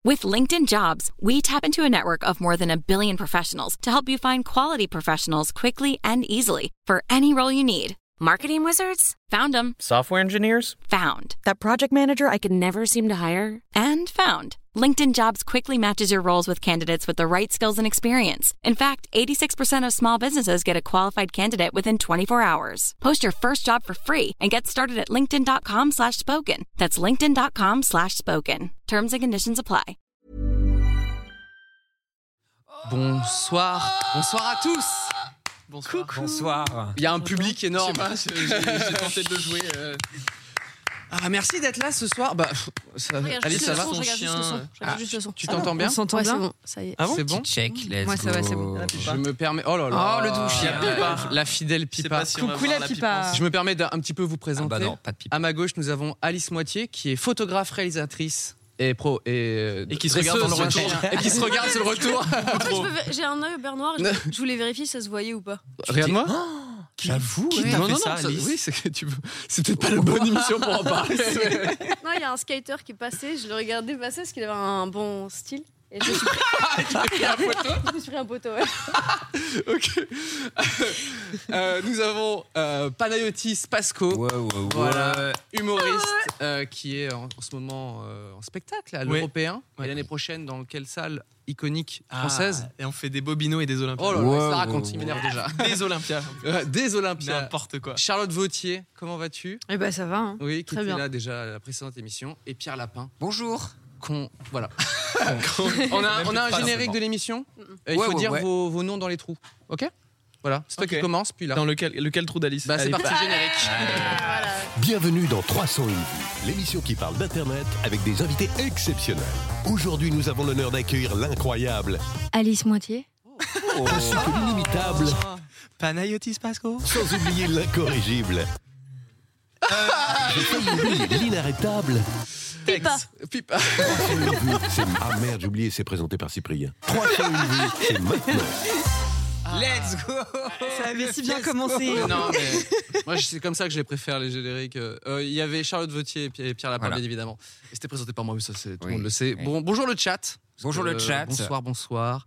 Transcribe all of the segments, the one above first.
With LinkedIn Jobs, we tap into a network of more than 1 billion professionals to help you find quality professionals quickly and easily for any role you need. Marketing wizards? Found them. Software engineers? Found. That project manager I could never seem to hire? And found. LinkedIn Jobs quickly matches your roles with candidates with the right skills and experience. In fact, 86% of small businesses get a qualified candidate within 24 hours. Post your first job for free and get started at linkedin.com/spoken. That's linkedin.com/spoken. Terms and conditions apply. Bonsoir à tous. Bonsoir. Il y a un public énorme. Je sais pas, j'ai tenté de le jouer. Merci d'être là ce soir. Alice, ça va? Je regarde juste le son. Tu t'entends bien? On s'entend bien. C'est bon, ça y est. Ah bon? C'est bon. Check, let's Ouais, ça va, c'est bon. Je me permets. Oh là là. Oh, le douche. La fidèle Pipa. Coucou la Pipa. Je me permets d'un petit peu vous présenter. Ah bah non, pas de Pipa. À ma gauche, nous avons Alice Moitié, qui est photographe, réalisatrice et qui se regarde dans le retour. Et qui se regarde sur le retour. J'ai un œil au beurre noir. Je voulais vérifier si ça se voyait ou pas. Regarde-moi. J'avoue. Non, oui, c'est que tu veux. C'était pas la bonne émission pour en parler. Non, il y a un skater qui est passé. Je le regardais passer parce qu'il avait un bon style. Et je me suis pris un poteau. Ouais. Ok. Nous avons Panayotis Pasco, voilà, humoriste qui est en ce moment en spectacle à l'Européen. Et l'année prochaine, dans quelle salle iconique française? Et on fait des Bobinos et des Olympias. Oh là là, ça raconte, il m'énerve déjà. Des Olympias. Des Olympias. N'importe quoi. Charlotte Vautier, comment vas-tu? Eh ben ça va. Hein. Oui, qui Très était bien. là déjà à la précédente émission. Et Pierre Lapin. Bonjour. Voilà. on a un générique de l'émission. Il faut dire vos noms dans les trous. Ok? Voilà, c'est toi qui commence, puis là. Dans lequel trou d'Alice? C'est parti, générique. Voilà. Bienvenue dans 301 vues, l'émission qui parle d'Internet avec des invités exceptionnels. Aujourd'hui, nous avons l'honneur d'accueillir l'incroyable Alice Moitié. ainsi que l'inimitable, Panayotis Pasco. sans oublier l'incorrigible. J'ai failli oublier l'inarrêtable. Pipa. 301 vues, ah merde, j'ai oublié, c'est présenté par Cyprien. 301 vues, c'est maintenant. Let's go. Ça avait si bien commencé. Non, mais moi, c'est comme ça que je les préfère, les génériques. Il y avait Charlotte Vautier et Pierre Lapin, bien évidemment. Et c'était présenté par moi, mais ça, tout le monde le sait. Oui. Bon, bonjour le chat. Bonjour le chat. Bonsoir.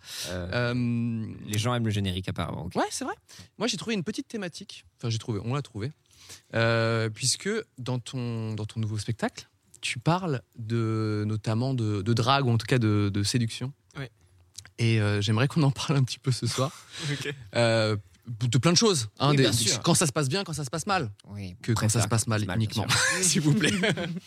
Les gens aiment le générique apparemment. Okay. Ouais, c'est vrai. Moi, j'ai trouvé une petite thématique. Enfin, on l'a trouvé. Puisque dans ton nouveau spectacle, tu parles notamment de drague, ou en tout cas de séduction. Oui. Et j'aimerais qu'on en parle un petit peu ce soir. Ok. De plein de choses. Hein, Oui, bien sûr. Quand ça se passe bien, quand ça se passe mal. Oui, Que quand ça se passe mal uniquement, s'il vous plaît.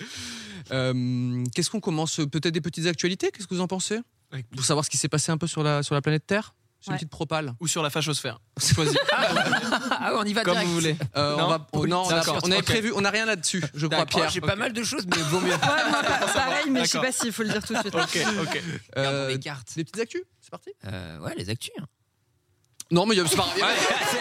Qu'est-ce qu'on commence? Peut-être des petites actualités? Qu'est-ce que vous en pensez? Pour savoir ce qui s'est passé un peu sur la planète Terre? C'est une petite propale. Ou sur la fachosphère. Choisis. On y va Comme direct. vous voulez. On avait prévu, on n'a rien là-dessus, je crois, Pierre. J'ai pas mal de choses, mais vaut mieux. Moi, pareil, mais je sais pas s'il faut le dire tout de suite. Ok. Regardons les cartes. Des petites actus, c'est parti. Ouais, les actus. Hein. Non, mais c'est pas grave.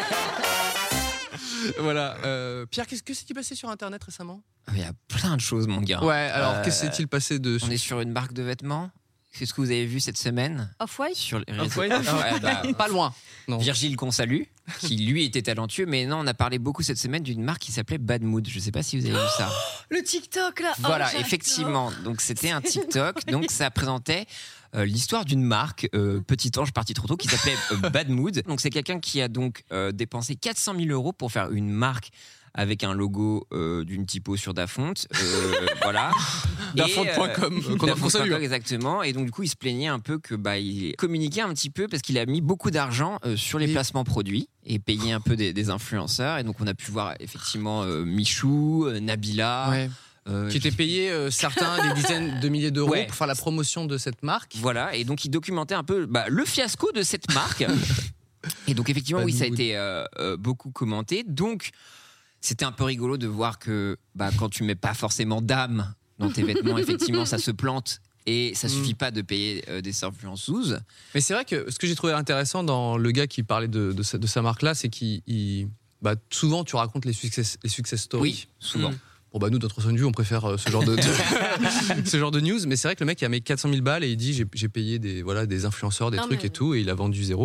Voilà. Pierre, qu'est-ce qui s'est passé sur Internet récemment? Il y a plein de choses, mon gars. Ouais, alors qu'est-ce qui s'est-il passé de... On est sur une marque de vêtements. Qu'est-ce que vous avez vu cette semaine Off-White. sur les réseaux? Off-White. Pas loin. Non. Virgile qu'on salue, qui lui était talentueux, mais non, on a parlé beaucoup cette semaine d'une marque qui s'appelait Bad Mood. Je sais pas si vous avez vu ça. Le TikTok là. Voilà, j'adore. effectivement. Donc c'était un TikTok. Donc ça présentait l'histoire d'une marque, Petit Ange parti trop tôt, qui s'appelait Bad Mood. Donc c'est quelqu'un qui a donc dépensé 400 000 € pour faire une marque avec un logo d'une typo sur Dafonte, voilà. Dafonte.com, qu'on salue. Exactement. Et donc du coup, il se plaignait un peu que il communiquait un petit peu parce qu'il a mis beaucoup d'argent sur les placements produits et payé un peu des influenceurs. Et donc on a pu voir effectivement Michou, Nabila. Ouais. Qui étaient payés certains des dizaines de milliers d'euros pour faire la promotion de cette marque. Voilà, et donc il documentait un peu le fiasco de cette marque. Et donc effectivement, oui, ça a été beaucoup commenté. Donc c'était un peu rigolo de voir que quand tu mets pas forcément d'âme dans tes vêtements, effectivement, ça se plante. Et ça suffit pas de payer des influenceuses. Mais c'est vrai que ce que j'ai trouvé intéressant dans le gars qui parlait de sa marque-là, c'est qu'il souvent tu racontes les success stories. Oui, souvent. Bon nous, dans 301 vues, on préfère ce genre de news. Mais c'est vrai que le mec il a mis 400 000 balles et il dit j'ai payé des influenceurs, des trucs et tout, et il a vendu zéro quoi.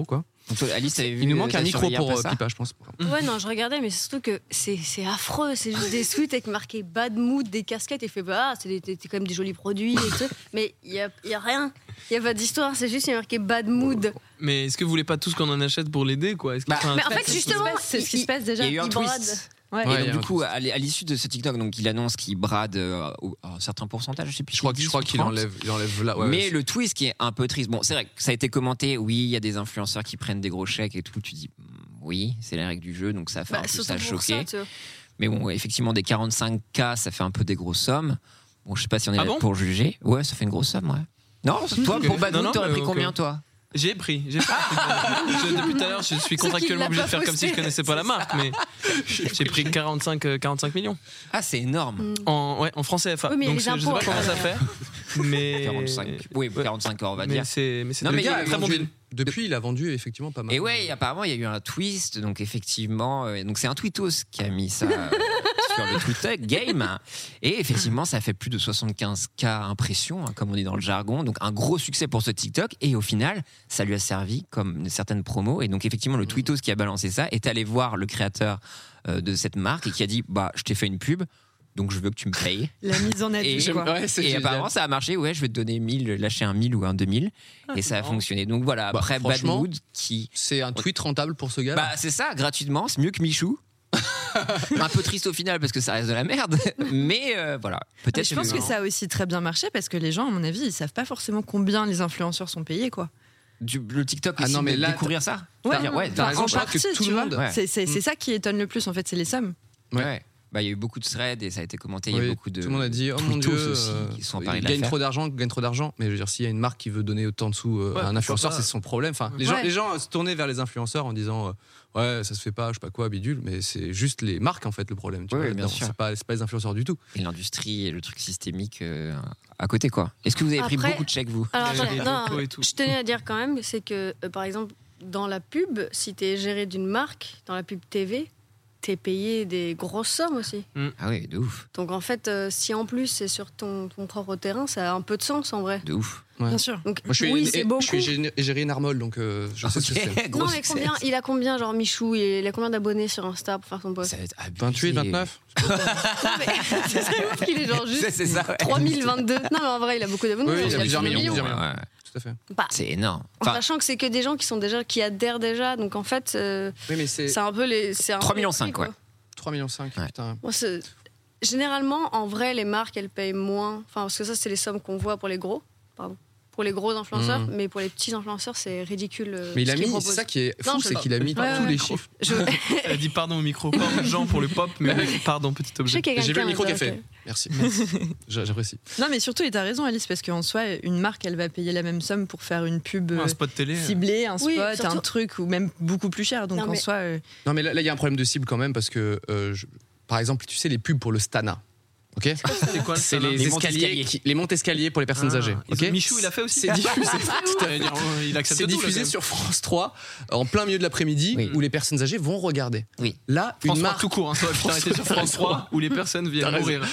Donc, toi, Alice, t'avais vu. Il nous manque un micro surveillé pour ça Pipa, je pense. Ouais, non, je regardais, mais c'est surtout que c'est affreux. C'est juste des suites avec marqué bad mood, des casquettes. Et fait, c'est quand même des jolis produits et tout. Mais il y a rien. Il y a pas d'histoire. C'est juste il y a marqué bad mood. Mais est-ce que vous voulez pas tous qu'on en achète pour l'aider, quoi? Mais en fait, justement, c'est ce qui se passe déjà. Il y a eu un il twist. brade. Et donc, du coup, à l'issue de ce TikTok, donc, il annonce qu'il brade un certain pourcentage, je sais plus. Je crois qu'il enlève là. Ouais, mais le twist qui est un peu triste. Bon, c'est vrai que ça a été commenté. Oui, il y a des influenceurs qui prennent des gros chèques et tout. Tu dis, oui, c'est la règle du jeu, donc ça fait un peu ça choquer. Mais bon, effectivement, des 45K, ça fait un peu des grosses sommes. Bon, je sais pas si on est là pour juger. Ouais, ça fait une grosse somme, ouais. Non, toi, pour Badmood, t'aurais pris combien, toi? J'ai pris. Depuis tout à l'heure, je suis contractuellement obligé de faire comme si je connaissais pas la marque, mais j'ai pris 45 millions. Ah, c'est énorme. En francs CFA. Oui, mais donc les je sais impôts, pas comment ça fait. Mais 45 ans, on va dire. Mais c'est Non, mais très bon deal. depuis, il a vendu effectivement pas mal. Et ouais, apparemment, il y a eu un twist. Donc, effectivement, donc c'est un tweetos qui a mis ça sur le Twitter game. Et effectivement, ça a fait plus de 75K impressions, comme on dit dans le jargon. Donc, un gros succès pour ce TikTok. Et au final, ça lui a servi comme certaines promos. Et donc, effectivement, le tweetos qui a balancé ça est allé voir le créateur de cette marque et qui a dit, je t'ai fait une pub. Donc je veux que tu me payes. La mise en abus, quoi. Ouais, et apparemment ça a marché. Ouais, je vais te donner 1000, lâcher un 1000 ou un 2000. Et ça a fonctionné. Donc voilà, après Badmood qui... C'est un tweet rentable pour ce gars. C'est ça, gratuitement, c'est mieux que Michou. Un peu triste au final parce que ça reste de la merde. Mais voilà, peut-être... Je pense que ça a aussi très bien marché parce que les gens, à mon avis, ils savent pas forcément combien les influenceurs sont payés, quoi. Le TikTok aussi, mais là, découvrir ça. T'as raison, en je crois partie, que tout le monde... C'est ça qui étonne le plus, en fait, c'est les sommes. Ouais. Il y a eu beaucoup de threads et ça a été commenté. Il y a beaucoup de. Tout le monde a dit, oh mon Dieu, aussi, qui sont emparés de gagne trop d'argent. Mais je veux dire, s'il y a une marque qui veut donner autant de sous à un influenceur, c'est son problème. Enfin, les gens se tournaient vers les influenceurs en disant, ouais, ça se fait pas, je sais pas quoi, bidule. Mais c'est juste les marques en fait le problème. Tu vois, bien sûr. C'est pas les influenceurs du tout. Et l'industrie et le truc systémique à côté, quoi. Est-ce que vous avez pris beaucoup de chèques, vous? Alors, je tenais à dire quand même, c'est que par exemple, dans la pub, si t'es géré d'une marque, dans la pub TV, t'es payé des grosses sommes aussi. Ah oui, de ouf. Donc en fait, si en plus c'est sur ton propre terrain, ça a un peu de sens en vrai. De ouf. Ouais. Bien sûr. Donc, moi, je suis géré une Armol, donc je sais ce que c'est. Non, mais il a combien, genre Michou, il a combien d'abonnés sur Insta pour faire son post? 28, 29. C'est ouf qu'il est genre juste c'est ça, 3022. Non, mais en vrai, il a beaucoup d'abonnés. Oui, il a plusieurs millions. Ouais. Tout à fait. C'est énorme. En sachant que c'est que des gens qui adhèrent déjà, donc en fait, oui, mais c'est un peu les. 3,5 millions, ouais. 3,5 millions, putain. Moi, généralement, en vrai, les marques, elles payent moins. Enfin, parce que ça, c'est les sommes qu'on voit pour les gros. Pardon. Pour les gros influenceurs, mais pour les petits influenceurs, c'est ridicule. Mais il a mis, c'est ça qui est fou, c'est qu'il a mis tous les chiffres. Elle a dit pardon au micro, pas Jean pour le pop, mais pardon, petit objet. J'ai vu le micro qu'elle fait. Merci. J'apprécie. Non, mais surtout, tu as raison, Alice, parce qu'en soi, une marque, elle va payer la même somme pour faire une pub un spot télé, ciblée, un spot, un truc, ou même beaucoup plus cher. Donc en soi. Non, mais là, il y a un problème de cible quand même, parce que, par exemple, tu sais, les pubs pour le Stana. Ok. C'est quoi C'est les montes escaliers pour les personnes âgées. Ok. Michou, il a fait aussi. C'est diffusé. Il accepte c'est tout, diffusé sur France 3 en plein milieu de l'après-midi où les personnes âgées vont regarder. Oui. Là, France une 3 marque tout court. Ça aurait été sur France 3 où les personnes viennent mourir.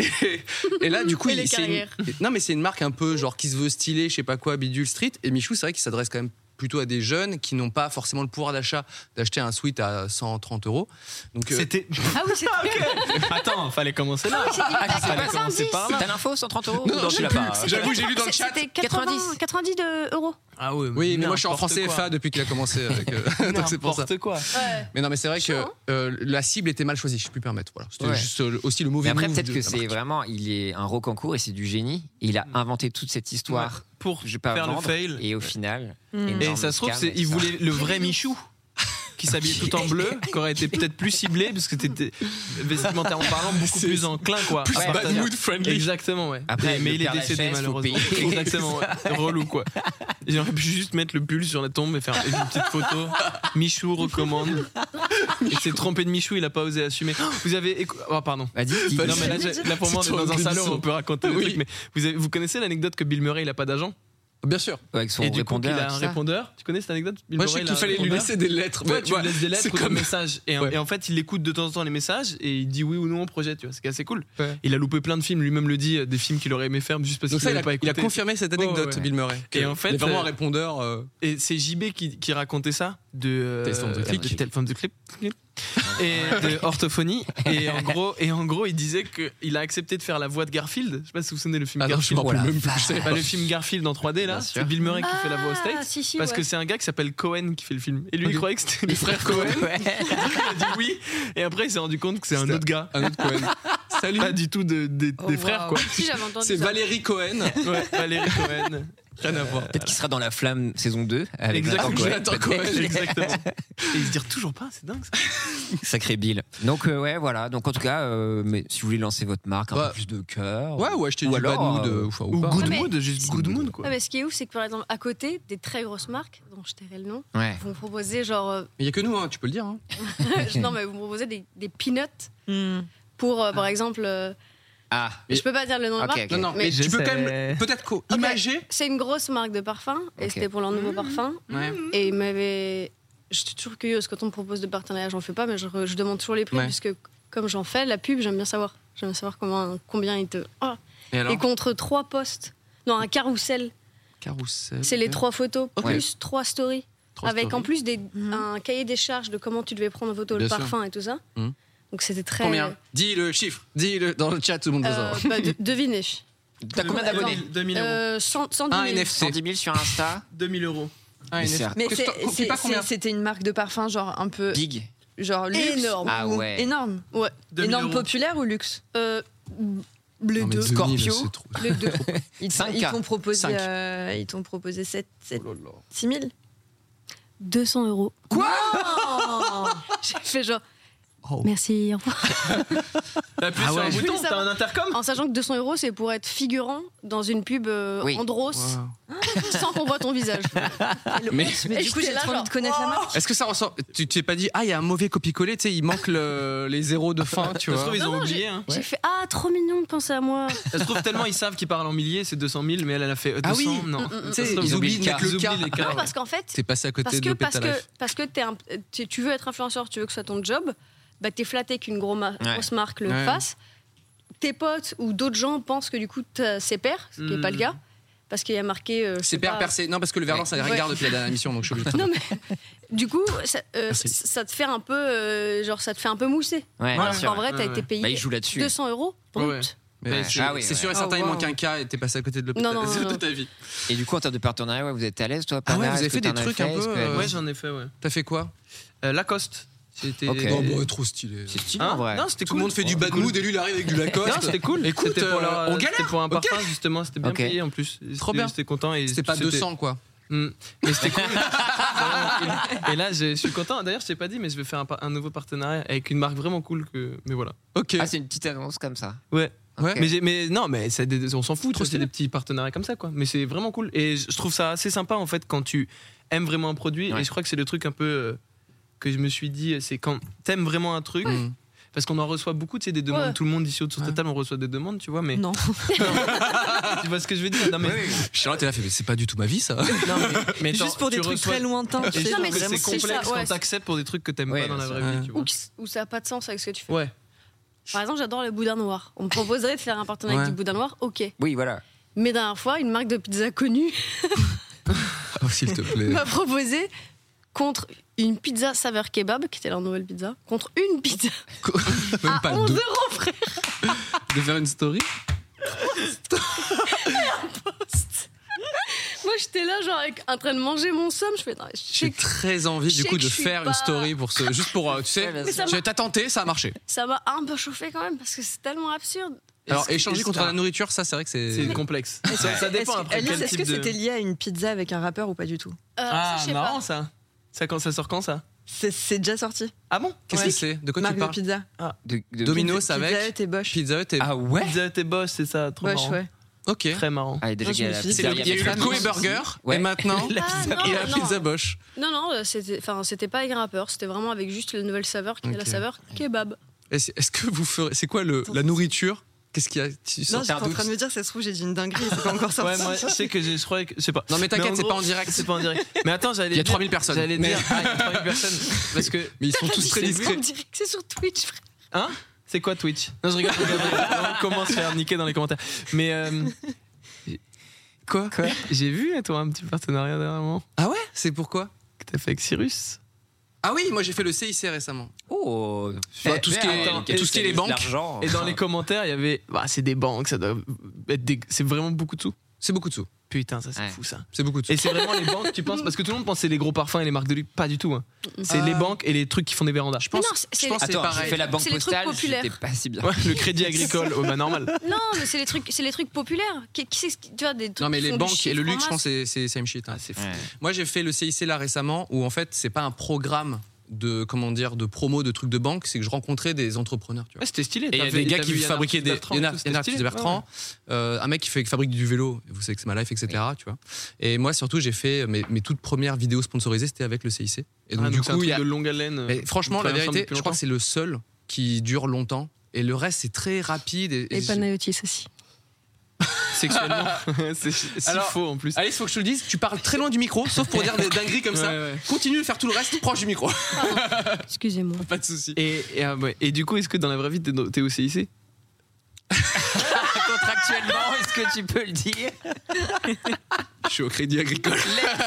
Et là, du coup, c'est non, mais c'est une marque un peu genre qui se veut stylée, je sais pas quoi, bidule street. Et Michou, c'est vrai qu'il s'adresse quand même plutôt à des jeunes qui n'ont pas forcément le pouvoir d'achat d'acheter un sweat à 130 €. Donc c'était. Ah oui, c'était. Attends, fallait commencer là. Fallait commencer par là. T'as l'info, 130 €? Non, je l'ai pas. J'avoue, j'ai lu dans le chat. C'était 90 €. Ah oui, mais moi je suis en français FA depuis qu'il a commencé avec. Donc c'est pour ça. N'importe quoi. Mais non, mais c'est vrai que la cible était mal choisie. Je peux me permettre. Voilà. C'était juste aussi le mauvais. Mais après, move peut-être que c'est vraiment, il est un Rocancourt et c'est du génie. Il a inventé toute cette histoire pour faire le fail. Et au final, et ça se trouve, il voulait le vrai Michou qui s'habillait tout en bleu, qui aurait été peut-être plus ciblé parce que t'étais vestimentairement parlant beaucoup plus enclin, quoi. Plus bad mood friendly. Exactement, ouais. Après, mais il est décédé malheureusement. Exactement, ouais. Relou, quoi. Ils auraient pu juste mettre le pull sur la tombe et faire une petite photo. Michou recommande. Il s'est trompé de Michou, il a pas osé assumer. Vous avez oh pardon. Vas-y. Non mais là pour moi on est dans un salon, on peut raconter des trucs. Mais vous connaissez l'anecdote que Bill Murray il a pas d'agent? Bien sûr. Avec son Et du coup, il répondeur. a et un tout ça. répondeur. Tu connais cette anecdote? Bill Moi, je sais Murray, qu'il il a un fallait lui répondeur. laisser des lettres. Ouais, tu lui laisses des lettres ou des comme messages. Et en fait, il écoute de temps en temps les messages et il dit oui ou non au projet, tu vois. C'est assez cool. Ouais. Il a loupé plein de films, lui-même le dit, des films qu'il aurait aimé faire juste parce Donc qu'il ça, n'avait pas il écouté. a confirmé cette anecdote, Ouais. Bill Murray. Et en fait, il est vraiment un répondeur. Et c'est JB qui racontait ça de Tales from the Click. Tales from the Click. Et de orthophonie. Et en gros, il disait qu'il a accepté de faire la voix de Garfield. Je sais pas si vous vous souvenez le film Ah non, je Garfield. m'en rappelle même plus. Je sais Bah, pas. le film Garfield en 3D là, Bien sûr. c'est Bill Murray qui fait la voix au States. Si, Parce ouais. que c'est un gars qui s'appelle Cohen qui fait le film. Et lui, il Ok. croyait que c'était les frères Cohen. Il a dit oui. Et après, il s'est rendu compte que c'est un autre gars. Un autre Cohen. Salut. Pas du tout des frères, quoi. Si, j'avais entendu C'est ça. Valérie Cohen. Ouais, Valérie Cohen. Rien à voir. Peut-être qu'il sera dans La Flamme saison 2 avec Exactement. Jonathan Cohen. Jonathan Cohen. Exactement. Et il se dit toujours pas, c'est dingue ça. Sacré Bill. Donc ouais, voilà. Donc en tout cas, mais si vous voulez lancer votre marque, un Ouais. peu plus de cœur. Ouais, ou acheter Ou du alors, bad mood. Ou pas. Good mais- Mood, juste Good Mood, quoi. Ouais, mais ce qui est ouf, c'est que par exemple, à côté des très grosses marques, dont je tairai le nom, Ouais. vous me proposez genre. Mais il n'y a que nous, hein, tu peux le dire. Hein. Non, mais vous me proposez des peanuts Hmm. pour, par exemple. Ah. Je peux pas dire le nom de Ok, marque. ok. Non, non, Mais mais tu peux je quand sais. même peut-être imager. C'est une grosse marque de parfum et Ok. c'était pour leur nouveau parfum. Ouais. Et il m'avait. Je suis toujours curieuse quand on me propose de partenariat, j'en fais pas, mais je demande toujours les prix Ouais. puisque comme j'en fais la pub, j'aime bien savoir. J'aime bien savoir combien ils te. Ah. Et alors Et contre 3 posts, non un carrousel, Carrousel. c'est les 3 photos Ok. plus 3 stories. Trois Avec stories. en plus un cahier des charges de comment tu devais prendre en photo Bien le sûr. parfum et tout ça. Mhm. Donc c'était très. Combien Dis le chiffre. Dis-le dans le chat, tout le monde veut savoir. Bah, devinez. T'as combien d'abonnés 2000 euros. 110 000. Un NFT. 110 000 sur Insta. 2000 euros. Ah, Mais NFT. c'est Mais Coûte pas combien c'était une marque de parfum genre un peu Big. genre luxe Énorme. Ah ou- ouais. énorme. Ouais. 2000 Énorme euros. populaire ou luxe Les Non, mais deux. 2000, Scorpio. c'est trop. Les deux. Ils 5K. t'ont proposé 5. ils t'ont proposé 7 Oh là là. 6 000. 200 euros. Quoi J'ai fait genre. Oh. Merci, au revoir. T'appuies Ah sur ouais. un Je bouton, voulais t'as savoir. un intercom. En sachant que 200 euros, c'est pour être figurant dans une pub Oui. Andros Wow. sans qu'on voit ton visage. Mais Mais Et du coup, j'étais j'ai là, trop envie genre, de connaître la marque. est-ce que ça ressort Tu t'es pas dit, ah, il y a un mauvais copier-coller, tu sais, il manque les zéros de fin, tu Ça se vois. trouve, ils ont Non, oublié. Hein. J'ai fait ah, trop mignon de penser à moi. Ça se trouve tellement ils savent qu'ils parlent en milliers, c'est 200 000, mais elle a fait 200. Ah oui. Non. Tu sais, Ça se trouve, ils oublient de mettre le ils cas. oublient les Non, cas. parce qu'en fait, T'es passé à côté de parce Lopetalife. que tu veux être influenceur, tu veux que ce soit ton job, bah t'es flatté qu'une grosse marque le Ouais. fasse. Tes potes ou d'autres gens pensent que du coup c'est père, ce qui n'est pas le cas. Parce qu'il y a marqué. je sais C'est père pas- percé. Non, parce que le Verlan, ça les regarde depuis la dernière émission, donc je suis obligé de. Non mais du coup, ça te fait un peu, genre ça te fait un peu mousser. Ouais, Alors bien sûr. qu'en vrai, t'as Ouais, été ouais. payé Bah, il joue là-dessus. 200 euros brut. Ouais. Mais Ouais, c'est ah oui, c'est sûr et ouais. certain, il Oh, manque wow. un cas et t'es passé à côté de Non, non, l'hôpital non. de ta vie. Et du coup, en termes de partenariat, ouais, vous êtes à l'aise, toi, Ah ouais, Pana vous avez Est-ce fait que des t'en as trucs un peu, Est-ce que- Ouais, j'en ai fait, ouais. T'as fait quoi Lacoste. C'était. Ok. Oh, bah, trop stylé. C'est stylé, Hein en vrai. Non, c'était Tout cool. le monde fait du Ouais, bad cool. mood et lui il arrive avec du Lacoste. Non, c'était cool. Écoute, C'était pour, on galère. c'était pour un Ok. parfum, justement. C'était bien Ok. payé en plus. Trop bien. J'étais content. Et C'était pas 200 quoi. Mais c'était cool. Et là, je suis content. D'ailleurs, je t'ai pas dit, mais je vais faire un nouveau partenariat avec une marque vraiment cool. Mais voilà. Ok. Ah, c'est une petite annonce comme ça. Ouais. Ouais. Mais non, mais on s'en fout. Trop C'est stylé. des petits partenariats comme ça, quoi. Mais c'est vraiment cool. Et je trouve ça assez sympa, en fait, quand tu aimes vraiment un produit. Ouais. Et je crois que c'est le truc un peu que je me suis dit, c'est quand t'aimes vraiment un truc. Mm. Parce qu'on en reçoit beaucoup, tu sais, des demandes. Ouais. Tout le monde ici autour de Ouais. cette table, on reçoit des demandes, tu vois. Mais Non. tu vois ce que je veux dire? Non, mais, Charlotte, t'es là, fait, mais c'est pas du tout ma vie ça. non, mais Juste pour des tu trucs reçois- très lointains. Et tu je sais, Non, trouve mais que vraiment, c'est c'est ça, complexe ouais. quand t'acceptes pour des trucs que t'aimes Ouais, pas dans la bien vraie sûr. vie, tu vois. Ou ça n'a pas de sens avec ce que tu fais. Ouais. Par exemple, j'adore le boudin noir. On me proposerait de faire un partenariat Ouais. avec du boudin noir, ok. Oui, voilà. Mais dernière fois, une marque de pizza connue Oh, s'il te plaît. m'a proposé contre une pizza saveur kebab, qui était leur nouvelle pizza, contre une pizza Même à pas 11 deux. euros, frère. De faire une story. Moi, j'étais là, genre, en train de manger mon somme. Je fais, non, je sais J'ai que très envie je du sais coup que de je suis faire pas- une story pour ce, juste pour, tu sais, Mais ça m'a- t'as tenté, ça a marché. ça m'a un peu chauffé quand même, parce que c'est tellement absurde. Alors Est-ce- échanger est-ce- contre la nourriture, ça c'est vrai que C'est c'est. complexe. Ça dépend après Alice, quel est-ce type que de... c'était lié à une pizza avec un rappeur ou pas du tout Ah, je sais marrant pas. ça. Ça sort quand ça? C'est déjà sorti. Ah bon? Qu'est-ce Ouais. que c'est De quoi Marque tu de parles pizza. Domino's Pizza avec Hut et Bosch. Pizza Hut et. Ah ouais. Pizza Hut et Bosch, c'est ça, trop Bosch, marrant. ouais. Ok. Très marrant. Ah, déjà Non, je qu'il y a me la suis dit, C'est pizzeria il y a eu le Femme. Koei Burger Ouais. et maintenant Ah, non, il y a la non. pizza Bosch. Non, c'était pas avec un rappeur, c'était vraiment avec juste la nouvelle saveur qui est la Ok. saveur kebab. Est-ce que vous ferez. C'est quoi la nourriture Qu'est-ce qu'il y a? Non, j'étais en train de me dire, ça se trouve, j'ai dit une dinguerie, c'est pas encore sorti. Ouais, moi, je sais que je crois que. Je sais pas. Non, mais t'inquiète, en c'est gros, pas en direct. C'est pas en direct. Mais attends, Il y a 3000 personnes. J'allais dire. Il y a 3000 personnes. Parce que. Mais ils sont tous très discrets. On dirait que c'est sur Twitch, frère. Hein? C'est quoi Twitch? Non, je rigole. On commence à faire niquer dans les commentaires. Mais. Quoi? J'ai vu, toi, un petit partenariat dernièrement. Ah ouais? C'est pourquoi? Que t'as fait avec Cyrus. Ah oui, moi j'ai fait le CIC récemment. Oh, Tout ce qui est les banques. Et dans les commentaires, il y avait. Bah, c'est des banques, ça doit être des. C'est vraiment beaucoup de sous. C'est beaucoup de sous. Putain, ça c'est fou ça. C'est beaucoup de sous. Et c'est vraiment les banques, tu penses? Parce que tout le monde pense que c'est les gros parfums et les marques de luxe. Pas du tout. Hein. C'est les banques et les trucs qui font des vérandas. Je pense que c'est Attends, pareil. j'ai fait la banque C'est les trucs postale, populaires. j'étais pas si bien. Ouais, le crédit agricole, bah normal. Non, mais c'est les trucs populaires. Tu vois, des trucs Non mais qui les font banques du et chiffre le en luxe, je masse. pense c'est same shit. Hein. C'est fou. Ouais. Moi j'ai fait le CIC là récemment où en fait c'est pas un programme de promo de trucs de banque, c'est que je rencontrais des entrepreneurs. Tu vois. Ouais, c'était stylé. Et il y a des gars qui fabriquaient des Yann Bertrand, un mec qui fabrique du vélo, vous savez que c'est ma life, etc. Tu vois. Et moi surtout j'ai fait mes toutes premières vidéos sponsorisées, c'était avec le CIC. Et donc du c'est un coup truc il y a de longue haleine. mais franchement la travaille ensemble vérité, depuis je crois longtemps. que c'est le seul qui dure longtemps. Et le reste c'est très rapide. Et Panayotis aussi. Sexuellement, c'est si Alors, faux en plus. Alice, faut que je te le dise, tu parles très loin du micro, sauf pour dire des dingueries comme ça. Ouais. Continue de faire tout le reste proche du micro. Excusez-moi. Pas de souci. Et du coup, est-ce que dans la vraie vie, t'es au CIC? Contractuellement, est-ce que tu peux le dire? Je suis au Crédit Agricole.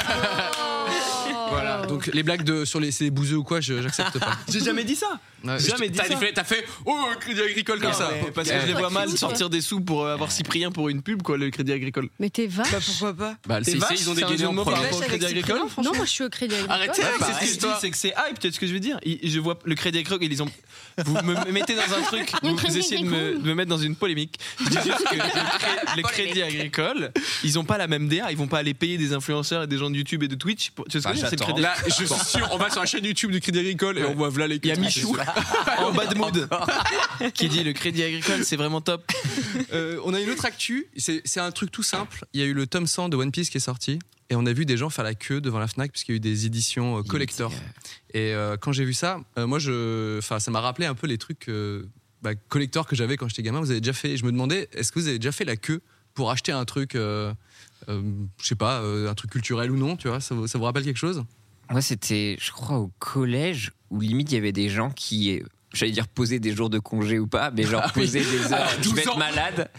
Voilà. Donc les blagues sur c'est des bouseux ou quoi, j'accepte pas. J'ai jamais dit ça. Ouais, Jamais dit ça. T'as fait Crédit Agricole comme Non, ça. mais parce que je les vois mal sortir des sous pour avoir Cyprien pour une pub, quoi, le Crédit Agricole. Mais t'es vache. Bah pourquoi pas? Bah le T'es CIC, vache, ils ont c'est des un guillemets jeu de en mots par premier. rapport au Crédit Agricole. Non, moi je suis au Crédit Agricole. Arrêtez avec C'est cette ce que je dis, histoire. c'est que c'est hype, peut-être ce que je veux dire. Je vois le Crédit Agricole, ils ont. Vous me mettez dans un truc, vous essayez de me mettre dans une polémique. Je dis juste que le Crédit Agricole, ils ont pas la même DA, ils vont pas aller payer des influenceurs et des gens de YouTube et de Twitch. Tu sais ce que c'est le Crédit Là, je suis sûr, on va sur la chaîne YouTube du Crédit Agricole et on voit là les. Il y a Michou en bad mood qui dit le Crédit Agricole c'est vraiment top. On a une autre actu, c'est un truc tout simple. Il y a eu le tome 100 de One Piece qui est sorti et on a vu des gens faire la queue devant la Fnac puisqu'il y a eu des éditions collector. Et quand j'ai vu ça, moi ça m'a rappelé un peu les trucs collector que j'avais quand j'étais gamin. Vous avez déjà fait? Je me demandais, est-ce que vous avez déjà fait la queue pour acheter un truc, je sais pas, un truc culturel ou non, tu vois? Ça vous rappelle quelque chose? Moi, c'était, je crois, au collège où limite il y avait des gens qui, j'allais dire poser des jours de congé ou pas, mais genre poser des heures. Je vais être malade.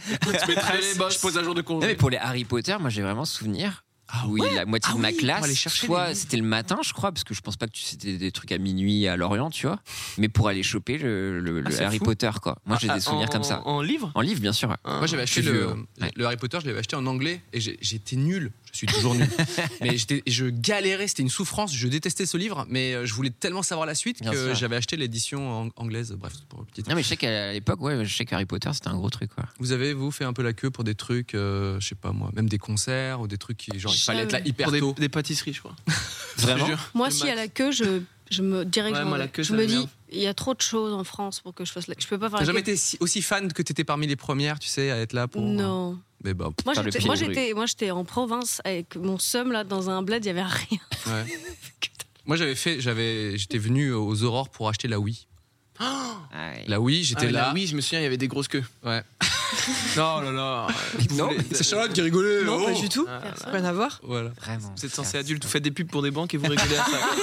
Je pose un jour de congé. Non, mais pour les Harry Potter, moi j'ai vraiment souvenir. Oui, la moitié de ma pour aller classe, chercher soit les- c'était le matin, je crois, parce que je pense pas que c'était des trucs à minuit à Lorient, tu vois, mais pour aller choper le c'est Harry fou. Potter, quoi. Moi j'ai des souvenirs comme ça. En livre? En livre, bien sûr. Moi j'avais acheté Je suis vieux. Ouais. le Harry Potter, je l'avais acheté en anglais et j'étais nul. Je suis toujours nul. Mais je galérais, c'était une souffrance. Je détestais ce livre, mais je voulais tellement savoir la suite Bien que sûr. j'avais acheté l'édition anglaise. Bref, pour une petite. Non, mais je sais qu'à l'époque, ouais, je sais qu'Harry Potter c'était un gros truc, quoi. Vous avez fait un peu la queue pour des trucs, je sais pas moi, même des concerts ou des trucs qui genre il fallait être là hyper Pour tôt. des pâtisseries, je crois. Vraiment? Je te jure. Moi, Le si max. à la queue, je me dirais que Ouais, je m'en moi, la vais. queue, je ça me m'énerve. dis, il y a trop de choses en France pour que je fasse la. Je peux pas faire T'as la jamais queue. été aussi fan que t'étais parmi les premières, tu sais, à être là pour. Non. Mais bah, Moi, Faire le pied de moi, j'étais en province avec mon seum là dans un bled, il y avait rien. ouais. Moi j'étais venu aux Aurores pour acheter la Wii. Ah, ouais. La Wii, j'étais Ah, là. là, oui, je me souviens, il y avait des grosses queues. Ouais. Non, là, là. Non, c'est Charlotte qui rigolait. Non, oh. pas du tout. Ah, là, là. Rien à voir. Voilà. Vraiment. Vous êtes censé adulte, vous faites des pubs pour des banques et vous rigolez à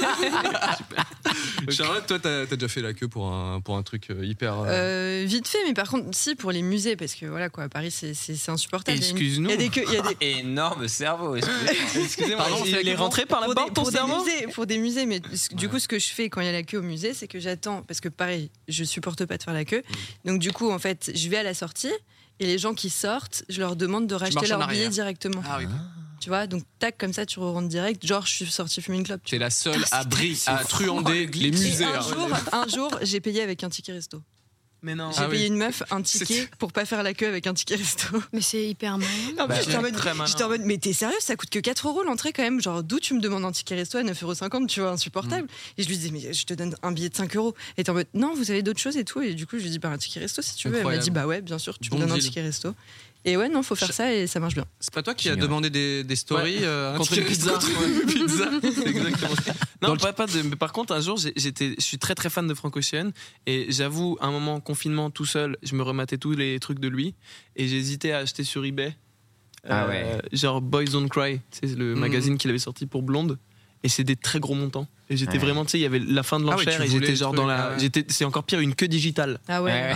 ça. Charlotte, toi, t'as déjà fait la queue pour un truc hyper. Vite fait, mais par contre, si, pour les musées, parce que voilà, quoi, à Paris, c'est insupportable. Excuse-nous. Il y a des queues. Il y a des... Énorme cerveau, excusez-moi. Excusez-moi, Pardon, il c'est est rentré par la barre ton cerveau? pour des musées, mais du coup, ce que je fais quand il y a la queue au musée, c'est que j'attends, parce que pareil, je supporte pas de faire la queue. Donc, du coup, en fait, je vais à la sortie et les gens qui sortent, je leur demande de racheter marches en leur billet arrière. directement. Ah oui. Tu vois, donc tac, comme ça, tu rentres direct. Genre, je suis sortie fumer une clope. Tu es la seule à truander les Et musées. un jour, j'ai payé avec un ticket resto. Mais non. J'ai Ah payé oui. une meuf un ticket pour pas faire la queue avec un ticket resto. Mais c'est hyper marrant. Non, mais j'étais en mode- très malin. j'étais en mode, mais t'es sérieux, ça coûte que 4 € l'entrée quand même. Genre, d'où tu me demandes un ticket resto à 9,50 €, tu vois, insupportable. Et je lui disais, mais je te donne un billet de 5 €. Et t'es en mode, non, vous avez d'autres choses et tout. Et du coup, je lui dis, bah, un ticket resto si tu veux. Elle m'a Incroyable. dit, bah ouais, bien sûr, tu Bon me donnes un deal. ticket resto. Et ouais, non, faut faire ça et ça marche bien. C'est pas toi qui as demandé des stories contre une pizza. C'est exactement ça. Non, pas de. Mais par contre, un jour, je suis très très fan de Frank Ocean et j'avoue, un moment confinement tout seul, je me rematais tous les trucs de lui et j'hésitais à acheter sur eBay. Genre Boys Don't Cry, c'est le magazine qu'il avait sorti pour Blonde. Et c'est des très gros montants. Et j'étais vraiment, tu sais, il y avait la fin de l'enchère et j'étais genre dans la. C'est encore pire, une queue digitale. Ah ouais.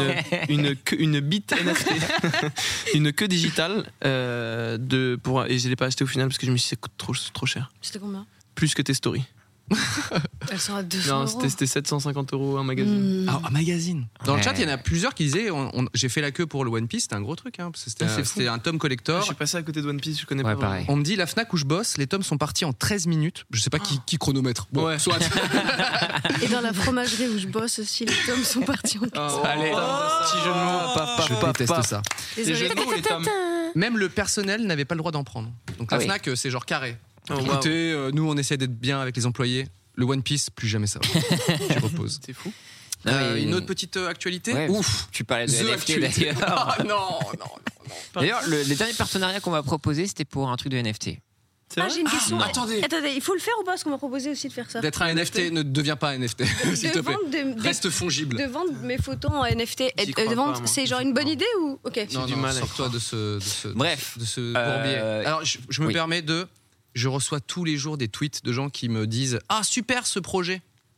Une bite NFT. Une queue digitale. Et je l'ai pas acheté au final parce que je me suis dit, ça coûte trop cher. C'était combien? Plus que tes stories. Elles sont à 200 €. Non, c'était 750 € un magazine. Ah, un magazine. Dans le chat, il y en a plusieurs qui disaient j'ai fait la queue pour le One Piece, c'était un gros truc. Parce que c'était un tome collector. Je suis passé à côté de One Piece, je connais pas pareil. On me dit, la Fnac où je bosse, les tomes sont partis en 13 minutes. Je sais pas qui chronomètre. Bon, soit. Et dans la fromagerie où je bosse aussi, les tomes sont partis en 15. Allez, petit jeu de mots. je déteste ça. Les jeux de mots ou les tomes? Même le personnel n'avait pas le droit d'en prendre. Donc la Fnac, c'est genre carré. Écoutez, nous on essaie d'être bien avec les employés. Le One Piece, plus jamais ça. Je repose. C'est fou. Une autre petite actualité. Ouais, ouf, tu parlais de NFT d'ailleurs. Non. D'ailleurs, les derniers partenariats qu'on m'a proposé, c'était pour un truc de NFT. J'ai une question. Attendez, il faut le faire ou pas? Parce qu'on m'a proposé aussi de faire ça. d'être un NFT, ne deviens pas un NFT, s'il te plaît. Reste fongible. De vendre mes photos en NFT. J'y crois De vendre, pas, moi. c'est genre une bonne idée ou? Ok. Non, du mal. sors-toi de ce Bref. bourbier. Alors, je me permets je reçois tous les jours des tweets de gens qui me disent ah super ce projet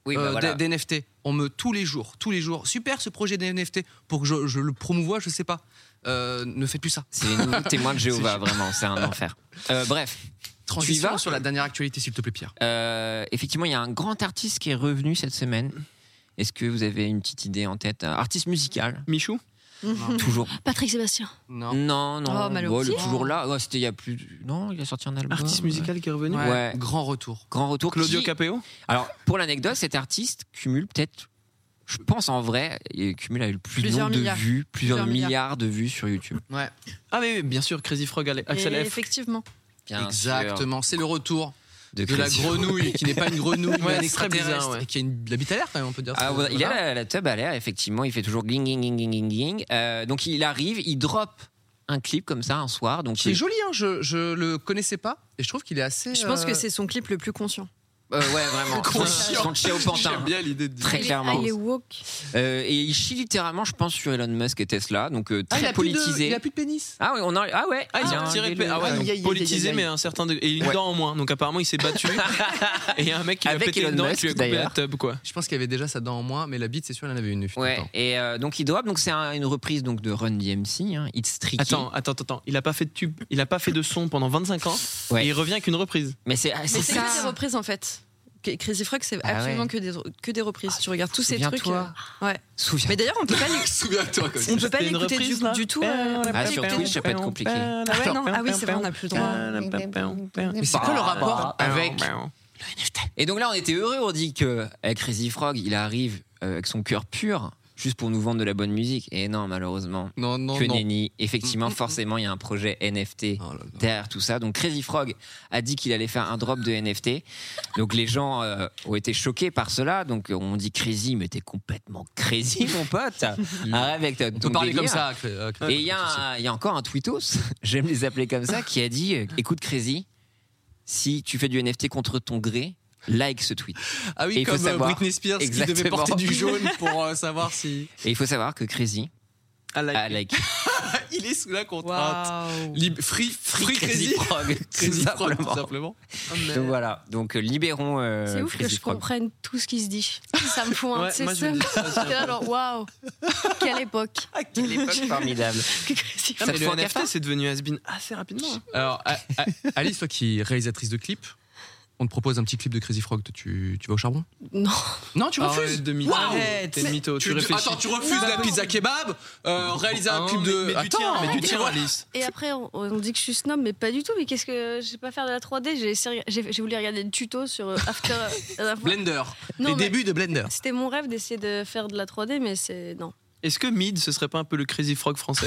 d'NFT. Tous les jours super ce projet d'NFT pour que je le promouvoie, je sais pas. Ne faites plus ça. C'est les nouveaux témoins de Jéhovah, vraiment, c'est un enfer. Bref. Transition sur la dernière actualité, s'il te plaît, Pierre. Effectivement, il y a un grand artiste qui est revenu cette semaine. Est-ce que vous avez une petite idée en tête? Artiste musical. Michou? Toujours. Patrick Sébastien. Non. Oh, malheureux. Il est toujours là. C'était il y a plus. Non, il a sorti un album. Artiste musical qui est revenu? Ouais. Grand retour. Claudio Capéo? Alors, pour l'anecdote, cet artiste cumule peut-être. Je pense en vrai, il cumule avec le plus Plusieurs nombre de milliards. vues, plusieurs milliards de vues sur YouTube. Ouais. Ah mais bien sûr, Crazy Frog, Axel Et F. effectivement. Bien Exactement, c'est le retour de la Crazy grenouille qui n'est pas une grenouille, mais un c'est très extraterrestre bizarre, ouais. et qui a de l'habit à l'air quand même, on peut dire. Ah, ouais, il a la tub à l'air, effectivement, il fait toujours gling, gling, gling, gling, gling. Donc il arrive, il drop un clip comme ça un soir. Donc Qui est joli, hein, je le connaissais pas et je trouve qu'il est assez. Je pense que c'est son clip le plus conscient. ouais, vraiment. Son chien au pantin. J'aime bien l'idée de dire. Très clairement. Il est woke. Et il chie littéralement, je pense, sur Elon Musk et Tesla, donc très politisé. Il a plus de pénis. Ah oui, il a tiré politisé, mais un certain degré. Et une dent en moins. Donc apparemment, il s'est battu. Et il y a un mec qui lui a Avec pété Elon une dent et Musk, qui lui a coupé la d'ailleurs. tub, quoi. Je pense qu'il y avait déjà sa dent en moins, mais la bite, c'est sûr, il en avait une. Ouais, et donc il drop, donc c'est une reprise donc, de Run DMC, hein, It's Tricky. Attends. Il a pas fait de tube, il a pas fait de son pendant 25 ans. Ouais. Et il revient avec une reprise. Mais c'est C'est ça. que des reprises en fait. Crazy Frog, c'est absolument que des reprises. Tu regardes tous ces trucs. Ouais. Souviens-toi. Mais d'ailleurs, on peut pas Souviens-toi comme ça. on peut pas C'était une l'écouter reprise, là du tout. sur Twitch, ça peut être compliqué. Ah ouais, non. Ah oui, c'est vrai, on n'a plus le droit. Mais c'est quoi le rapport avec Et donc là, on était heureux, on dit que avec Crazy Frog, il arrive avec son cœur pur, juste pour nous vendre de la bonne musique. Et non, malheureusement, Non. que nenni. Effectivement, forcément, il y a un projet NFT derrière tout ça. Donc Crazy Frog a dit qu'il allait faire un drop de NFT. Donc les gens ont été choqués par cela. Donc on dit Crazy, mais t'es complètement crazy, mon pote. Arrête avec ton On peut parler délire. comme ça. Et il y a encore un tweetos, j'aime les appeler comme ça, qui a dit écoute Crazy, si tu fais du NFT contre ton gré, like ce tweet. Ah oui, Et il faut comme savoir- Britney Spears qui devait Exactement. porter du jaune pour savoir si. Et il faut savoir que Crazy a like. Il est sous la contrainte. Waouh. Free Crazy Frog, Crazy tout Frog, tout simplement. simplement. Donc voilà, donc libérons C'est ouf que Crazy je Frog. comprenne tout ce qui se dit. Ça me fout Ouais, un c'est moi, je ça. me dis ça aussi. J'étais là, genre, waouh. Quelle époque. Quelle époque formidable. Que Crazy Ah, Frog. mais te le fout un NFT, cafard c'est devenu has-been assez rapidement. hein. Alors, Alice, toi qui es réalisatrice de clips, on te propose un petit clip de Crazy Frog. Tu vas au charbon? Non. Non, tu refuses. Arrête de mytho. Arrête. T'es mytho. Tu réfléchis. Attends, tu refuses la pizza kebab, réaliser un clip de. Mais du tien, Attends, Alice. Et après, on dit que je suis snob, mais pas du tout. Mais qu'est-ce que. Je sais pas faire de la 3D. J'ai voulu regarder le tuto sur After. la dernière fois. Blender. Non, Les mais- débuts de Blender. C'était mon rêve d'essayer de faire de la 3D, mais c'est. Non. Est-ce que Mid, ce serait pas un peu le Crazy Frog français?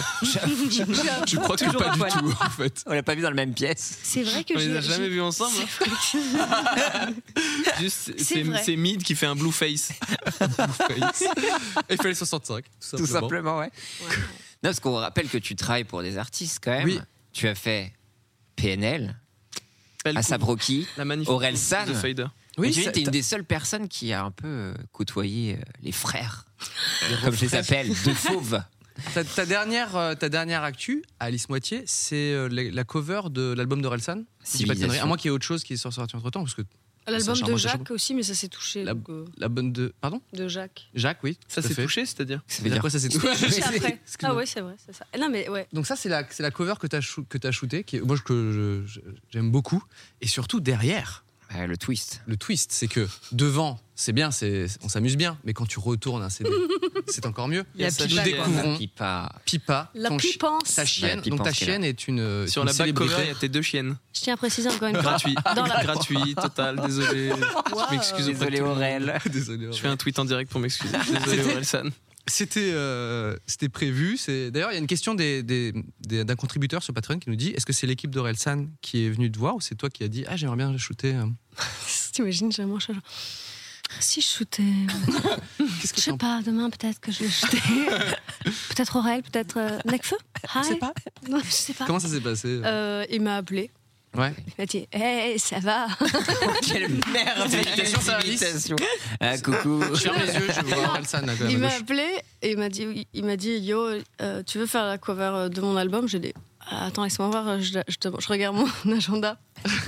Je crois que Toujours pas à du poil. tout, en fait. On l'a pas vu dans la même pièce. C'est vrai que On les a j'ai. jamais vus ensemble. C'est vrai que- Juste, C'est vrai. c'est Mid qui fait un blue face. FL65, Tout simplement, ouais. Ouais. parce qu'on rappelle que tu travailles pour des artistes quand même. Oui. Tu as fait PNL, Belle ASAP Rocky, La magnifique Aurel San. de Fader. Oui, tu es une des seules personnes qui a un peu côtoyé les frères, comme je les appelle, de fauves. ta dernière actu, Alice Moitié, c'est la cover de l'album d'Orelsan. Civilisation. À moins qu'il y ait autre chose qui est sorti entre temps, parce que L'album C'est un de charmant Jacques chapeau. aussi, mais ça s'est touché. La- donc, la bonne de. Pardon de Jacques. Jacques, oui. Ça tout à s'est fait. touché, c'est-à-dire Ça veut dire Après, ça s'est touché. C'est après. Ah Excuse-moi. ouais, c'est vrai, c'est ça. Non, mais ouais. Donc ça, c'est la cover que t'as shooté, moi que j'aime beaucoup. Et surtout, derrière, Le twist. le twist, c'est que devant, c'est bien, on s'amuse bien, mais quand tu retournes un CD, c'est encore mieux. Il y a Ça, Nous Pipa, je quoi. découvrons Pipa. Pipa, La ton chi- pipance. ta chienne. La Donc ta pipance qu'elle a. chienne est une Sur une la back cover, il y célébrité. a tes 2 chiennes. Je tiens à préciser encore une fois. Gratuit. Dans la- Gratuit, total, désolé. Je m'excuse auprès de Désolé tout le monde. Aurel. Désolé. Je fais un tweet en direct pour m'excuser. Désolé C'était- Orelsan. C'était prévu. D'ailleurs, il y a une question d'un contributeur sur Patreon qui nous dit: est-ce que c'est l'équipe d'Orelsan qui est venue te voir ou c'est toi qui as dit j'aimerais bien shooter T'imagines, vraiment, je... Si je shootais. Qu'est-ce que Je sais t'en- pas, demain peut-être que je vais shooter. Peut-être Aurel, peut-être Necfeu. Je sais Hi. pas. Non, je sais pas. Comment ça s'est passé Il m'a appelé. Ouais. Il m'a dit hey, ça va. Quelle merde Félicitations, ça, Alice. Coucou. Je ferme les yeux, je vois Orelsan là, quand même, Il à m'a gauche. appelé et il m'a dit yo, tu veux faire la cover de mon album? J'ai dit attends, laisse-moi voir, je regarde mon agenda.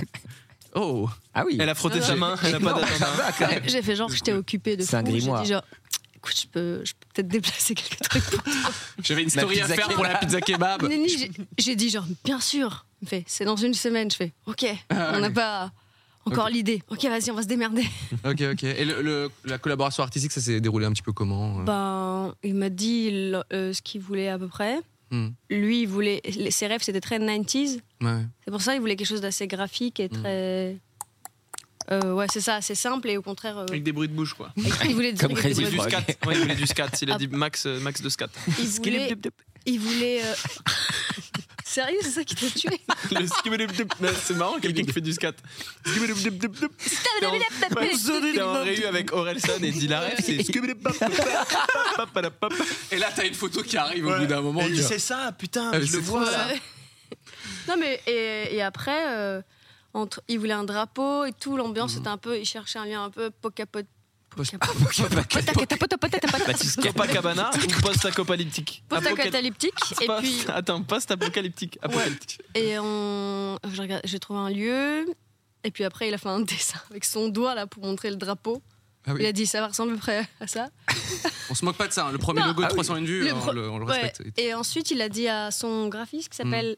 Oh. Ah oui. Elle a frotté sa main, elle n'a pas d'agenda. J'ai fait genre que j'étais occupée de C'est un fou. J'ai grimoire. dit genre écoute, je peux peut-être déplacer quelques trucs pour toi. J'avais une La story à pizza faire kebab. pour la pizza kebab. Nini, j'ai dit genre bien sûr. Il me fait c'est dans une semaine. Je fais ok, on n'a pas encore l'idée. Ok, vas-y, on va se démerder. Ok. Et la collaboration artistique, ça s'est déroulé un petit peu comment Ben, il m'a dit ce qu'il voulait à peu près. Hmm. Lui, il voulait ses rêves, c'était très 90s. Ouais. C'est pour ça qu'il voulait quelque chose d'assez graphique et très. Ouais, c'est ça, assez simple et au contraire. Avec des bruits de bouche, quoi. Il voulait des Comme trucs avec Crazy des Il voulait du bruits de scat. Ouais, il voulait du scat. Il a dit max de scat. bouche. Il voulait. Sérieux, c'est ça qui t'a tué? Le skibidibdib. C'est marrant, quelqu'un qui fait du scat. Skibidibdib. T'es en réu avec Orelsan et Dilaref, c'est skibidibdib. Et là, t'as une photo qui arrive au bout d'un moment. Elle dit tu- c'est ça, putain, Ah, mais je le c'est vois trop là. Non, mais. Et après, il voulait un drapeau et tout, l'ambiance était un peu. Il cherchait un lien un peu pocapote. Copacabana ou post-apocalyptique? Post-apocalyptique. Et puis. Attends, post-apocalyptique. Apocalyptique. Et j'ai trouvé un lieu. Et puis après, il a fait un dessin avec son doigt là pour montrer le drapeau. Ah oui. Il a dit ça va ressembler à peu près à ça. On se moque pas de ça. Le premier Non. logo de Ah oui. 301 vues, Le on le Ouais. respecte. Et ensuite, il a dit à son graphiste qui s'appelle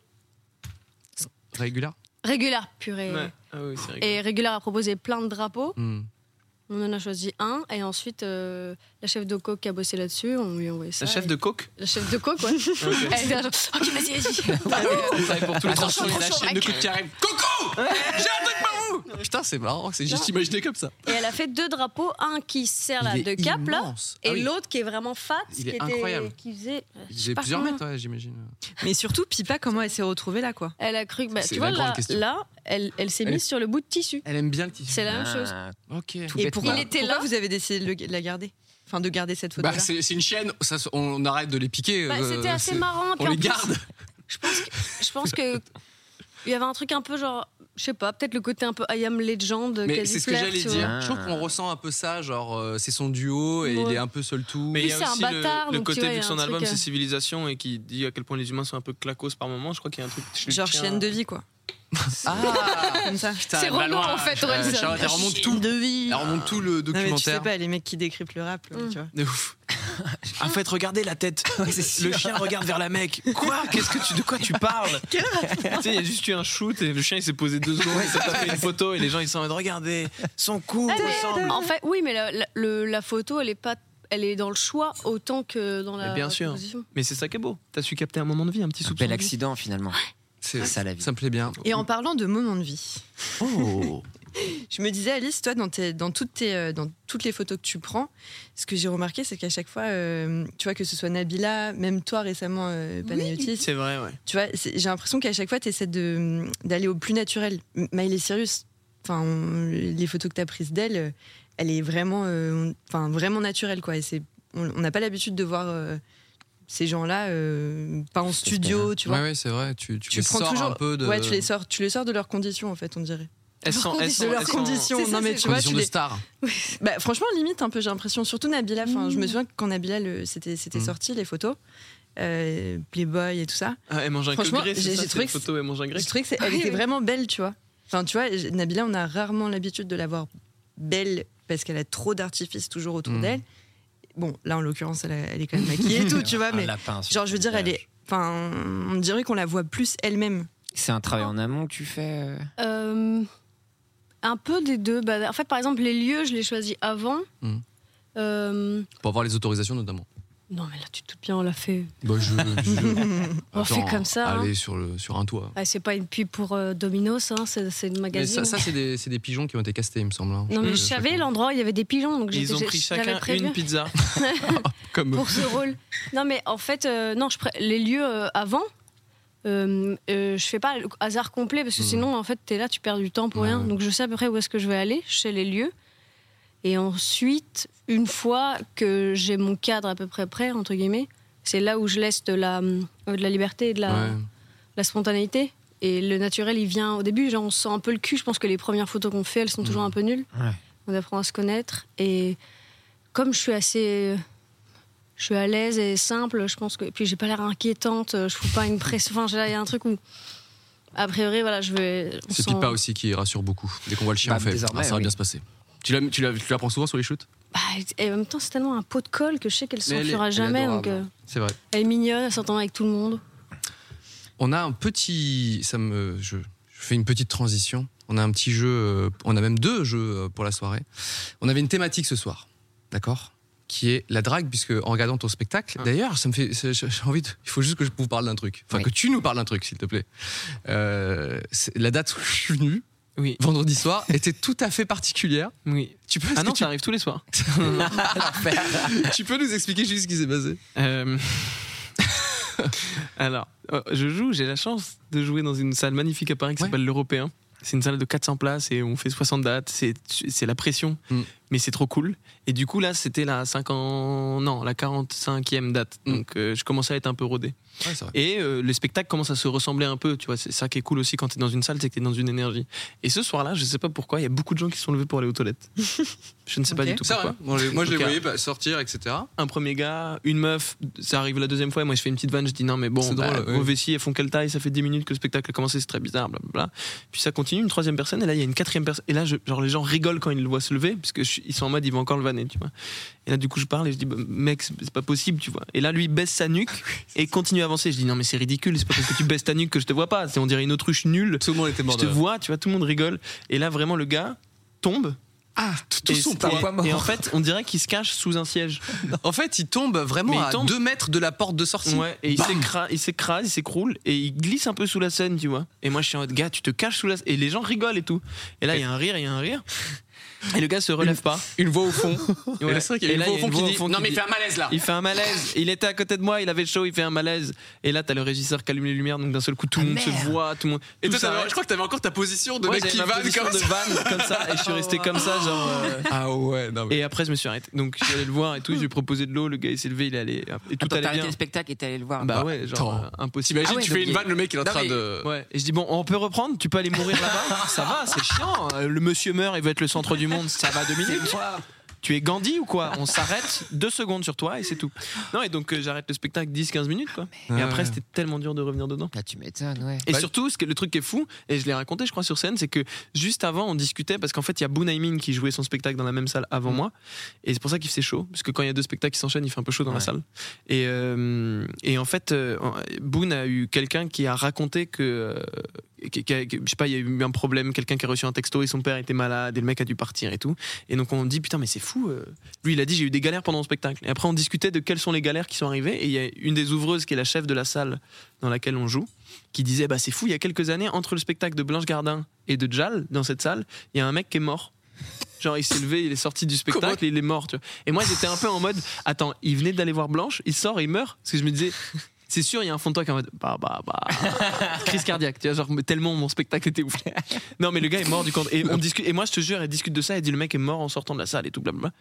Régulier. Régular, purée. Ouais. Ah oui, c'est rigolo. Et Régular a proposé plein de drapeaux. Hmm. On en a choisi un. Et ensuite, la chef de coke qui a bossé là-dessus, on lui a envoyé ça. La chef Et- de coke? La chef de coke, ouais. Elle était là, genre, ok, vas-y, vas-y. On savait pour tous les Attention, il y a la Attention, chaîne de mec. coups qui arrive. Coucou J'ai un truc pour vous Putain, c'est marrant, c'est juste imaginé comme ça. Et elle a fait deux drapeaux, un qui sert là Il de est cap là, immense. et Ah oui. l'autre qui est vraiment fat, Il qui est incroyable. qui faisait, Il je sais faisait pas plusieurs combien. mètres, ouais, j'imagine. Mais surtout, Pipa, comment elle s'est retrouvée là, quoi? Elle a cru que, bah, C'est tu vois la grande là, question. elle s'est Elle- mise sur le bout de tissu. Elle aime bien le tissu. C'est la même chose. Ah, Ok. tout Et bêtement. pourquoi il était Pourquoi là vous avez décidé de la garder? Enfin, de garder cette photo-là. Bah, c'est une chaîne, on arrête de les piquer. Bah, c'était assez marrant. On puis en les plus, garde. Je pense que il y avait un truc un peu genre, je sais pas, peut-être le côté un peu I Am Legend. Mais quasi c'est ce que flair, j'allais tu dire. vois. Je trouve qu'on ressent un peu ça, genre c'est son duo et Ouais. il est un peu seul tout. Mais il y Oui, a c'est un aussi bâtard, le donc tu côté, vois, il vu y que a son un album truc, c'est Civilisation et qui dit à quel point les humains sont un peu claquos par moment, je crois qu'il y a un truc. Genre chienne de vie, quoi. Ah Comme ça. Putain, C'est elle va Renaud, loin. en fait, Orelsan. Charlotte, elle remonte tout. De vie. Elle remonte tout le Non, mais tu sais documentaire. pas, les mecs qui décryptent le rap, là, tu vois. De ouf. En fait, regardez la tête. Le chien regarde vers la mec. Quoi? De quoi tu parles? Tu sais, il y a juste eu un shoot et le chien il s'est posé 2 secondes, il s'est pas fait une photo et les gens ils sont en mode regardez, son cou ressemble. En fait, oui, mais la photo, elle est dans le choix autant que dans la Mais bien sûr. composition. Mais c'est ça qui est beau. T'as su capter un moment de vie, un petit Un soupçon. bel de vie. accident finalement. C'est ça la vie. Ça me plaît bien. Et en parlant de moments de vie, Oh. je me disais, Alice, toi, dans toutes les photos que tu prends, ce que j'ai remarqué, c'est qu'à chaque fois, tu vois, que ce soit Nabila, même toi récemment, Panayotis, C'est vrai, ouais. tu vois, j'ai l'impression qu'à chaque fois, tu essaies d'aller au plus naturel. Miley Cyrus, enfin, les photos que tu as prises d'elle, elle est vraiment, vraiment naturelle, quoi. Et on n'a pas l'habitude de voir ces gens-là, pas en studio, tu vois. Ouais, c'est vrai. Tu les prends sors toujours, un peu de. Ouais, tu les sors de leurs conditions, en fait, on dirait. De leurs conditions. C'est ça, Non, mais tu vois, Conditions de star. Bah, franchement, limite un peu, j'ai l'impression. Surtout Nabila. Enfin, je me souviens que quand Nabila, c'était sorti, les photos, Playboy et tout ça. Ah, elle mange un Franchement, grec, j'ai c'est trouvé une photo, elle mange un grec. Je trouvais qu'elle était vraiment belle, tu vois. Enfin, tu vois, Nabila, on a rarement l'habitude de la voir belle parce qu'elle a trop d'artifices toujours autour d'elle. Bon, là, en l'occurrence, elle est quand même maquillée et tout, tu vois. Mais genre, je veux dire, enfin, on dirait qu'on la voit plus elle-même. C'est un travail en amont que tu fais Un peu des deux. Bah, en fait, par exemple, les lieux, je les choisis avant. Pour avoir les autorisations, notamment. Non, mais là, tu te doutes bien, on l'a fait. Bah, On fait comme ça. Aller sur un toit. Ah, c'est pas une pub pour Domino's, hein, c'est une magazine. Mais ça c'est des pigeons qui ont été castés, il me semble. Hein. Non, mais je savais l'endroit où il y avait des pigeons. Donc ils ont pris chacun une pizza. Pour ce rôle. Non, mais en fait, non, les lieux avant. Je fais pas le hasard complet parce que sinon, en fait, t'es là, tu perds du temps pour rien. Donc, je sais à peu près où est-ce que je vais aller, je sais les lieux. Et ensuite, une fois que j'ai mon cadre à peu près prêt, entre guillemets, c'est là où je laisse de la liberté et de la spontanéité. Et le naturel, il vient au début, genre on sent un peu le cul. Je pense que les premières photos qu'on fait, elles sont toujours un peu nulles. Ouais. On apprend à se connaître. Et comme je suis à l'aise et simple, je pense que. Et puis j'ai pas l'air inquiétante, je fous pas une pression. Enfin, il y a un truc où. A priori, voilà, je vais. C'est Pipa aussi qui rassure beaucoup. Dès qu'on voit le chien, on fait. Ça va bien se passer. Tu la prends souvent sur les shoots? Et en même temps, c'est tellement un pot de colle que je sais qu'elle s'enfuira jamais. Donc, c'est vrai. Elle est mignonne, elle s'entend avec tout le monde. On a un petit. Je fais une petite transition. On a un petit jeu. On a même 2 jeux pour la soirée. On avait une thématique ce soir. D'accord? Qui est la drague, puisque en regardant ton spectacle, d'ailleurs, ça me fait. J'ai envie il faut juste que je vous parle d'un truc. Enfin, que tu nous parles d'un truc, s'il te plaît. La date où je suis venu. Oui. Vendredi soir était tout à fait particulière. Oui. Ça arrive tous les soirs. Tu peux nous expliquer juste ce qui s'est passé? Alors, j'ai la chance de jouer dans une salle magnifique à Paris qui s'appelle l'Européen. C'est une salle de 400 places et on fait 60 dates. C'est la pression, mais c'est trop cool. Et du coup, là, c'était la 45e date. Donc, je commençais à être un peu rodé. Ouais, c'est vrai. Et le spectacle commence à se ressembler un peu. Tu vois, c'est ça qui est cool aussi quand t'es dans une salle, c'est que t'es dans une énergie. Et ce soir-là, je sais pas pourquoi, il y a beaucoup de gens qui sont levés pour aller aux toilettes. Je ne sais pas du tout pourquoi. Moi, je les voyais sortir, etc. Un premier gars, une meuf, ça arrive la deuxième fois. Et moi, je fais une petite vanne. Je dis non, mais bon, vos vessies, elles font quelle taille? Ça fait 10 minutes que le spectacle a commencé, c'est très bizarre, blablabla. Puis ça continue, une troisième personne. Et là, il y a une quatrième personne. Et là, les gens rigolent quand ils le voient se lever, parce qu'ils sont en mode, ils vont encore le vanner, tu vois. Et là, du coup, je parle et je dis, mec, c'est pas possible, tu vois. Et là, lui, il baisse sa nuque et continue à avancer. Je dis, non, mais c'est ridicule, c'est pas parce que tu baisses ta nuque que je te vois pas. On dirait une autruche nulle. Tout le monde était mort. Je te vois, tu vois, tout le monde rigole. Et là, vraiment, le gars tombe. Tout son poids. Et en fait, on dirait qu'il se cache sous un siège. En fait, il tombe vraiment à 2 mètres de la porte de sortie. Ouais, et il s'écrase, il s'écroule et il glisse un peu sous la scène, tu vois. Et moi, je suis en mode, gars, tu te caches sous la scène. Et les gens rigolent et tout. Et là, il y a un rire. Et le gars se relève pas. Une voix au fond. Ouais. Et c'est vrai qu'il y a une voix au fond qui dit non, mais il fait un malaise là. Il fait un malaise. Il était à côté de moi, il avait chaud, il fait un malaise. Et là, t'as le régisseur qui allume les lumières, donc d'un seul coup, tout le monde se voit. Tout le monde... Et toi, je crois que t'avais encore ta position de mec qui vanne comme ça. Et je suis resté comme ça, genre. Ah ouais, non, mais... Et après, je me suis arrêté. Donc, je suis allé le voir et tout. Je lui ai proposé de l'eau. Le gars, il s'est levé, il est allé. Et tout allait bien. T'as arrêté le spectacle et t'es allé le voir. Bah ouais, genre impossible. T'imagines, tu fais une vanne, le mec il est en train de. Ouais. Et je dis bon, on peut reprendre. Tu peux aller mourir là-bas. Ça va, c'est chiant. Le monsieur meurt, il veut être le centre du monde. Ça va 2 minutes. Tu es Gandhi ou quoi? On s'arrête 2 secondes sur toi et c'est tout. Non, et donc j'arrête le spectacle 10-15 minutes quoi. Et après c'était tellement dur de revenir dedans. Là tu m'étonnes, ouais. Et surtout, le truc qui est fou, et je l'ai raconté je crois sur scène, c'est que juste avant on discutait, parce qu'en fait il y a Bounaimin qui jouait son spectacle dans la même salle avant moi, et c'est pour ça qu'il faisait chaud, parce que quand il y a 2 spectacles qui s'enchaînent, il fait un peu chaud dans la salle. Et en fait, Boun a eu quelqu'un qui a raconté que je sais pas, il y a eu un problème, quelqu'un qui a reçu un texto et son père était malade et le mec a dû partir et tout. Et donc on dit putain mais c'est fou. Lui il a dit j'ai eu des galères pendant le spectacle. Et après on discutait de quelles sont les galères qui sont arrivées. Et il y a une des ouvreuses qui est la chef de la salle dans laquelle on joue qui disait bah c'est fou, il y a quelques années entre le spectacle de Blanche Gardin et de Jal dans cette salle, il y a un mec qui est mort. Genre il s'est levé, il est sorti du spectacle et il est mort, tu vois. Et moi j'étais un peu en mode attends, il venait d'aller voir Blanche, il sort et il meurt. Parce que je me disais c'est sûr, il y a un fond de toi qui est en mode crise cardiaque, tu vois, genre tellement mon spectacle était ouf. Non, mais le gars est mort du compte. Et on discute, et moi, je te jure, elle discute de ça, elle dit le mec est mort en sortant de la salle et tout, blablabla.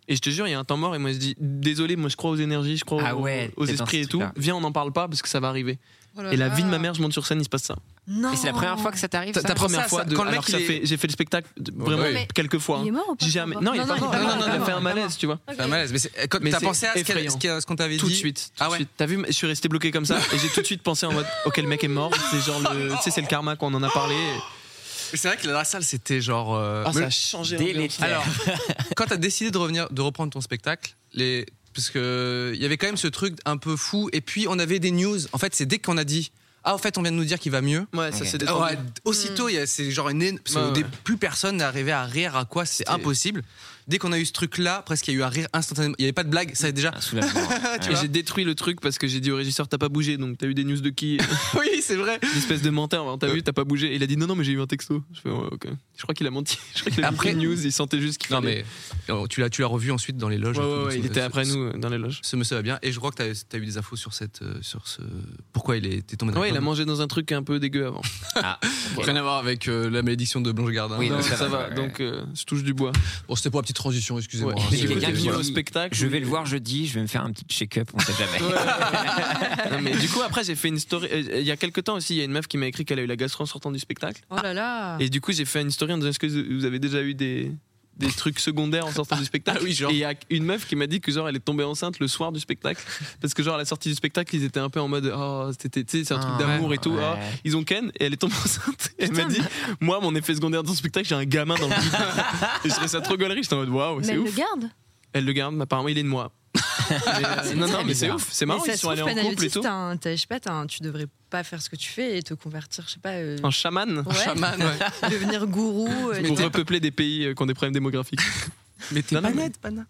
Et je te jure, il y a un temps mort et moi je dis désolé, moi je crois aux énergies, je crois aux esprits et tout. Viens, on n'en parle pas parce que ça va arriver. Et la vie de ma mère, je monte sur scène, il se passe ça. Non. Et c'est la première fois que ça t'arrive? Ta première fois quand le mec, j'ai fait le spectacle vraiment quelques fois. Il est mort ou pas? Jamais. Non, il est pas mort. Il a fait un malaise, tu vois. Un malaise. Mais t'as pensé à ce qu'on t'avait dit tout de suite. T'as vu, je suis resté bloqué comme ça et j'ai tout de suite pensé en mode ok, le mec est mort. C'est genre tu sais, c'est le karma qu'on en a parlé. C'est vrai que la salle, c'était genre. Ça a changé. Alors, quand t'as décidé de reprendre ton spectacle, parce que il y avait quand même ce truc un peu fou. Et puis on avait des news. En fait, c'est dès qu'on a dit en fait, on vient de nous dire qu'il va mieux. Ouais, ça c'est détendu. Aussitôt, c'est genre plus personne n'est arrivé à rire à quoi, c'est impossible. Dès qu'on a eu ce truc-là, presque il y a eu un rire instantanément. Il n'y avait pas de blague, ça déjà. Et j'ai détruit le truc parce que j'ai dit au régisseur t'as pas bougé, donc t'as eu des news de qui? Oui, c'est vrai. Une espèce de menteur. T'as vu, t'as pas bougé. Il a dit non, mais j'ai eu un texto. Je fais ok. Je crois qu'il a menti. Je crois qu'il a après une news. Il sentait juste qu'il fallait. Non mais tu l'as revu ensuite dans les loges. Ouais, il était après nous dans les loges. Ce monsieur va bien. Et je crois que t'as eu des infos sur ce pourquoi il était tombé dans il a mangé dans un truc un peu dégueu avant. Rien à voir avec la malédiction de Blanche Gardin. Oui, ça va. Donc je touche du bois. Bon, c'était pour la petite transition, excusez-moi. Mais il y a quelqu'un qui au spectacle. Je vais le voir jeudi, je vais me faire un petit check-up, on sait jamais. Non, mais du coup, après, j'ai fait une story. Il y a quelques temps aussi, il y a une meuf qui m'a écrit qu'elle a eu la gastro en sortant du spectacle. Oh là là. Et du coup, j'ai fait une story en disant est-ce que vous avez déjà eu des trucs secondaires en sortant du spectacle? Oui, genre. Et il y a une meuf qui m'a dit que genre elle est tombée enceinte le soir du spectacle parce que genre à la sortie du spectacle ils étaient un peu en mode c'est un truc d'amour et tout. Ils ont ken et elle est tombée enceinte et elle m'a dit moi mon effet secondaire de ton spectacle j'ai un gamin dans le bide. Et je trouvais ça trop gaulerie, j'étais en mode waouh, c'est ouf. Elle le garde? Elle le garde, apparemment il est de moi. Mais c'est ouf, c'est marrant, ils sont allés en couple et tout. Je sais pas, tu devrais pas faire ce que tu fais et te convertir, je sais pas. En chaman. Devenir gourou. Pour repeupler des pays qui ont des problèmes démographiques. Mais t'es pas net, Pana.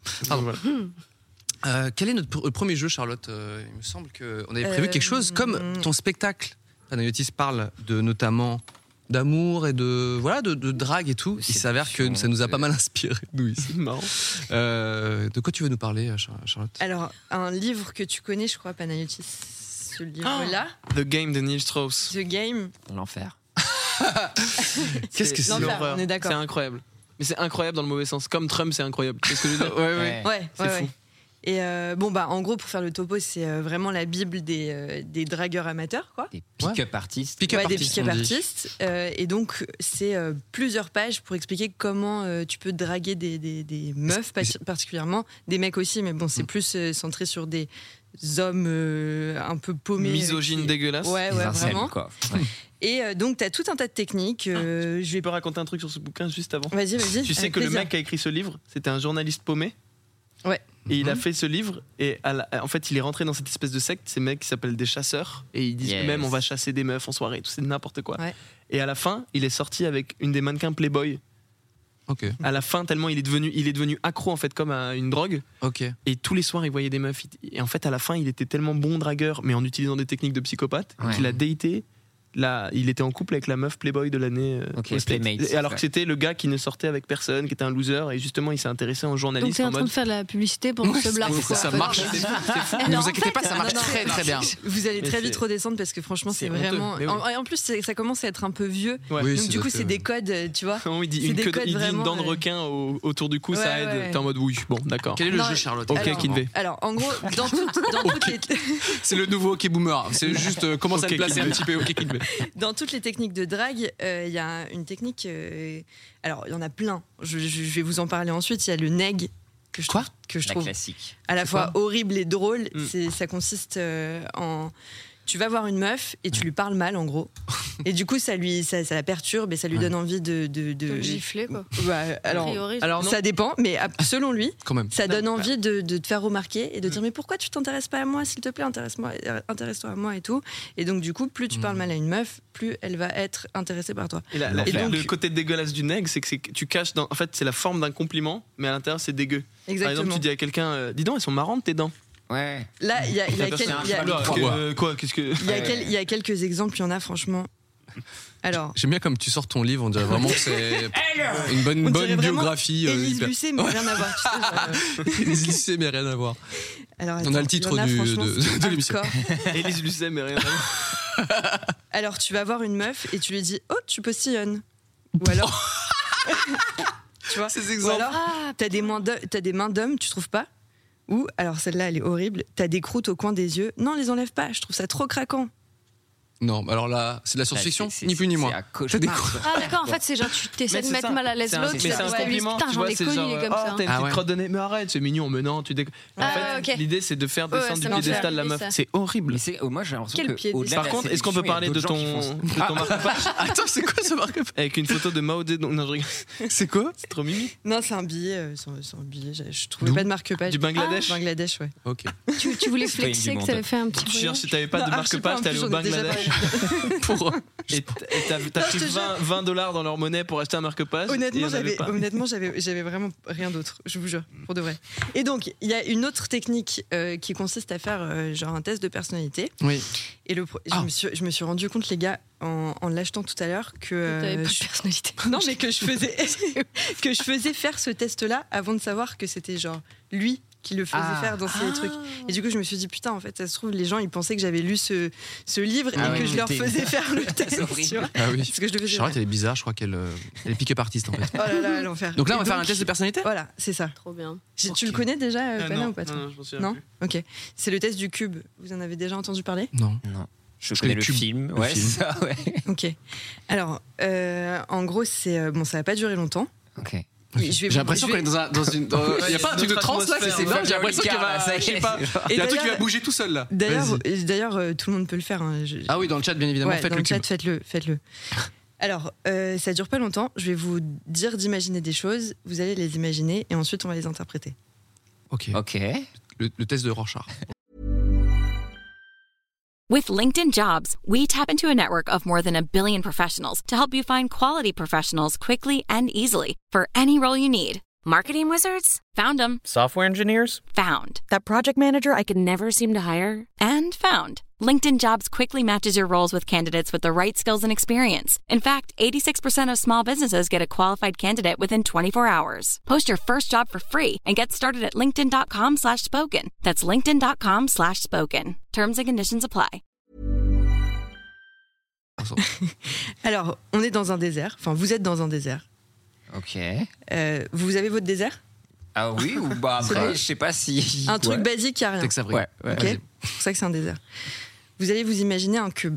Quel est notre premier jeu, Charlotte? Il me semble qu'on avait prévu quelque chose comme ton spectacle. Panayotis parle notamment d'amour et de drague et tout. Il s'avère que ça nous a pas mal inspiré, nous ici. Marrant. De quoi tu veux nous parler, Charlotte? Alors, un livre que tu connais, je crois, Panayotis. Ce livre-là. The Game de Neil Strauss. The Game. L'enfer. Qu'est-ce que c'est? L'enfer, on est d'accord. C'est incroyable. Mais c'est incroyable dans le mauvais sens. Comme Trump, c'est incroyable. Qu'est-ce que je veux dire? Ouais. C'est fou. Et en gros, pour faire le topo, c'est vraiment la bible des dragueurs amateurs, quoi. Des pick-up artistes. Des pick-up artistes. Et donc, c'est plusieurs pages pour expliquer comment tu peux draguer des meufs, particulièrement, des mecs aussi, mais bon, c'est plus centré sur des hommes un peu paumés. Misogynes dégueulasses. Ouais, vraiment. Quoi. Et donc, tu as tout un tas de techniques. Je vais pas raconter un truc sur ce bouquin juste avant. Vas-y. Tu sais que le mec qui a écrit ce livre, c'était un journaliste paumé. Ouais. Et il a fait ce livre et en fait il est rentré dans cette espèce de secte, ces mecs qui s'appellent des chasseurs et ils disent même on va chasser des meufs en soirée, tout c'est n'importe quoi. Ouais. Et à la fin il est sorti avec une des mannequins Playboy. Ok. À la fin tellement il est devenu accro en fait comme à une drogue. Ok. Et tous les soirs il voyait des meufs et en fait à la fin il était tellement bon dragueur mais en utilisant des techniques de psychopathe qu'il a daté. Là, il était en couple avec la meuf Playboy de l'année. Playmates. Alors que c'était le gars qui ne sortait avec personne, qui était un loser, et justement il s'est intéressé en journaliste. Donc t'es en train de faire de la publicité pour ce blard. Ça marche. Ne vous inquiétez pas, ça marche très très bien. Vous allez très vite redescendre parce que franchement c'est vraiment. En plus ça commence à être un peu vieux. Donc du coup c'est des codes, tu vois. Il dit une dent de requin autour du cou, ça aide. T'es en mode oui, bon d'accord. Quel est le jeu, Charlotte? Ok, Kinvey. Alors en gros dans toutes les. C'est le nouveau OK Boomer. C'est juste commence à te placer un petit peu OK Kinvey. Dans toutes les techniques de drague, il y a une technique. Alors, il y en a plein. Je vais vous en parler ensuite. Il y a le neg que je trouve classique. À la fois horrible et drôle. Ça consiste en. Tu vas voir une meuf et tu lui parles mal en gros. Et du coup ça la perturbe et ça lui donne envie de gifler quoi. Alors ça dépend, mais selon lui, quand même. Ça donne envie de te faire remarquer et de dire mais pourquoi tu t'intéresses pas à moi, s'il te plaît, intéresse-toi à moi et tout. Et donc du coup plus tu parles mal à une meuf, plus elle va être intéressée par toi. Et donc, le côté dégueulasse du neg, c'est que tu caches en fait c'est la forme d'un compliment, mais à l'intérieur c'est dégueu. Exactement. Par exemple tu dis à quelqu'un dis donc elles sont marrantes tes dents. Ouais. Là, il y a quelques exemples, il y en a franchement. Alors, j'aime bien comme tu sors ton livre, on dirait vraiment que c'est une bonne biographie. Élise Lucet, mais rien à voir. Élise Lucet, mais rien à voir. Alors, on a le titre de l'émission. Élise Lucet, mais rien à voir. Alors, tu vas voir une meuf et tu lui dis oh, tu postillonnes. Ou alors. tu vois. Ces Ou exemples. alors, t'as des mains d'hommes, tu trouves pas? Ou, alors celle-là, elle est horrible, t'as des croûtes au coin des yeux. Non, les enlève pas, je trouve ça trop craquant. Non, alors là, c'est de la science-fiction, ni plus ni moins. C'est des Ah d'accord, en fait c'est genre tu t'essaies Mais de c'est mettre ça. mal à l'aise l'autre. Mais c'est un compliment, Putain, tu j'en vois, ai c'est connu genre, comme ça. t'as une Ah petite ouais. crotte de nez, mais arrête, c'est mignon, mais non, tu déconnes. En fait, ok. l'idée c'est de faire descendre du Ouais, ça piédestal la m'intéresse, meuf. ça. C'est horrible. Mais c'est, moi j'ai l'impression Quel que pied au-delà Par de la contre, est-ce qu'on peut séduction, il y a parler de d'autres gens qui font ça. ton marque-page Attends, c'est quoi ce marque-page? avec une photo de Mao Zedong? Non, je rigole. C'est quoi? C'est trop mimi. Non, c'est un billet. C'est un billet. Je trouvais D'où? pas de marque-page. Du Bangladesh. Bangladesh, ouais. Ok. Tu voulais Citoyenne flexer du que monde. t'avais fait un petit Je cherche, si voyage. t'avais pas de Non, archi pas, marque-page, en t'allais plus, au j'en ai déjà Bangladesh. Pour. Et t'as pris je te jure. $20 dans leur monnaie pour acheter un marque-page. Honnêtement, j'avais vraiment rien d'autre, je vous jure, pour de vrai. Et donc, il y a une autre technique qui consiste à faire genre un test de personnalité. Oui. Et je me suis rendu compte, les gars, en l'achetant tout à l'heure, que T'avais pas de personnalité. non, mais que je faisais faire ce test-là avant de savoir que c'était genre lui qui le faisait faire dans ces trucs. Et du coup, je me suis dit, putain, en fait, ça se trouve, les gens, ils pensaient que j'avais lu ce livre et que je leur faisais faire le test. Tu vois, Ah oui. parce que je le faisais. Charlotte, elle est bizarre, je crois qu'elle elle est pick-up artiste en fait. Oh là là, l'enfer. Donc là, on va Et faire un test de personnalité? Voilà, c'est ça. Trop bien. Tu le connais déjà, Pana, non, ou pas toi non, je m'en souviens Non plus. Ok. C'est le test du cube. Vous en avez déjà entendu parler? Non. Non. Je connais le cube. film. Le Ouais, film. c'est ça, ouais. Ok. Alors, en gros, c'est bon, ça va pas durer longtemps. Ok. J'ai J'ai l'impression qu'on est dans une. Il y a pas un truc de trans là, c'est énorme. J'ai l'impression qu'il va. Je sais pas. Il y a un truc qui va bouger tout seul là. D'ailleurs, Vas-y. tout le monde peut le faire. Hein. Ah oui, dans le chat, bien évidemment, Ouais, faites dans le le chat, cube. faites-le. Alors, ça dure pas longtemps. Je vais vous dire d'imaginer des choses. Vous allez les imaginer et ensuite on va les interpréter. Ok. Ok. Le test de Rorschach. With LinkedIn Jobs, we tap into a network of more than 1 billion professionals to help you find quality professionals quickly and easily for any role you need. Marketing wizards? Found them. Software engineers? Found. That project manager I could never seem to hire? And found. LinkedIn Jobs quickly matches your roles with candidates with the right skills and experience. In fact, 86% of small businesses get a qualified candidate within 24 hours. Post your first job for free and get started at linkedin.com/spoken. That's linkedin.com/spoken. Terms and conditions apply. Alors, on est dans un désert. Enfin, vous êtes dans un désert. Ok. Vous avez votre désert? Ah oui, ou bah après, je sais pas si. Un truc Ouais. basique, il n'y a rien. C'est que ça vrai. Ouais, ouais. Ok. Vas-y. C'est pour ça que c'est un désert. Vous allez vous imaginer un cube.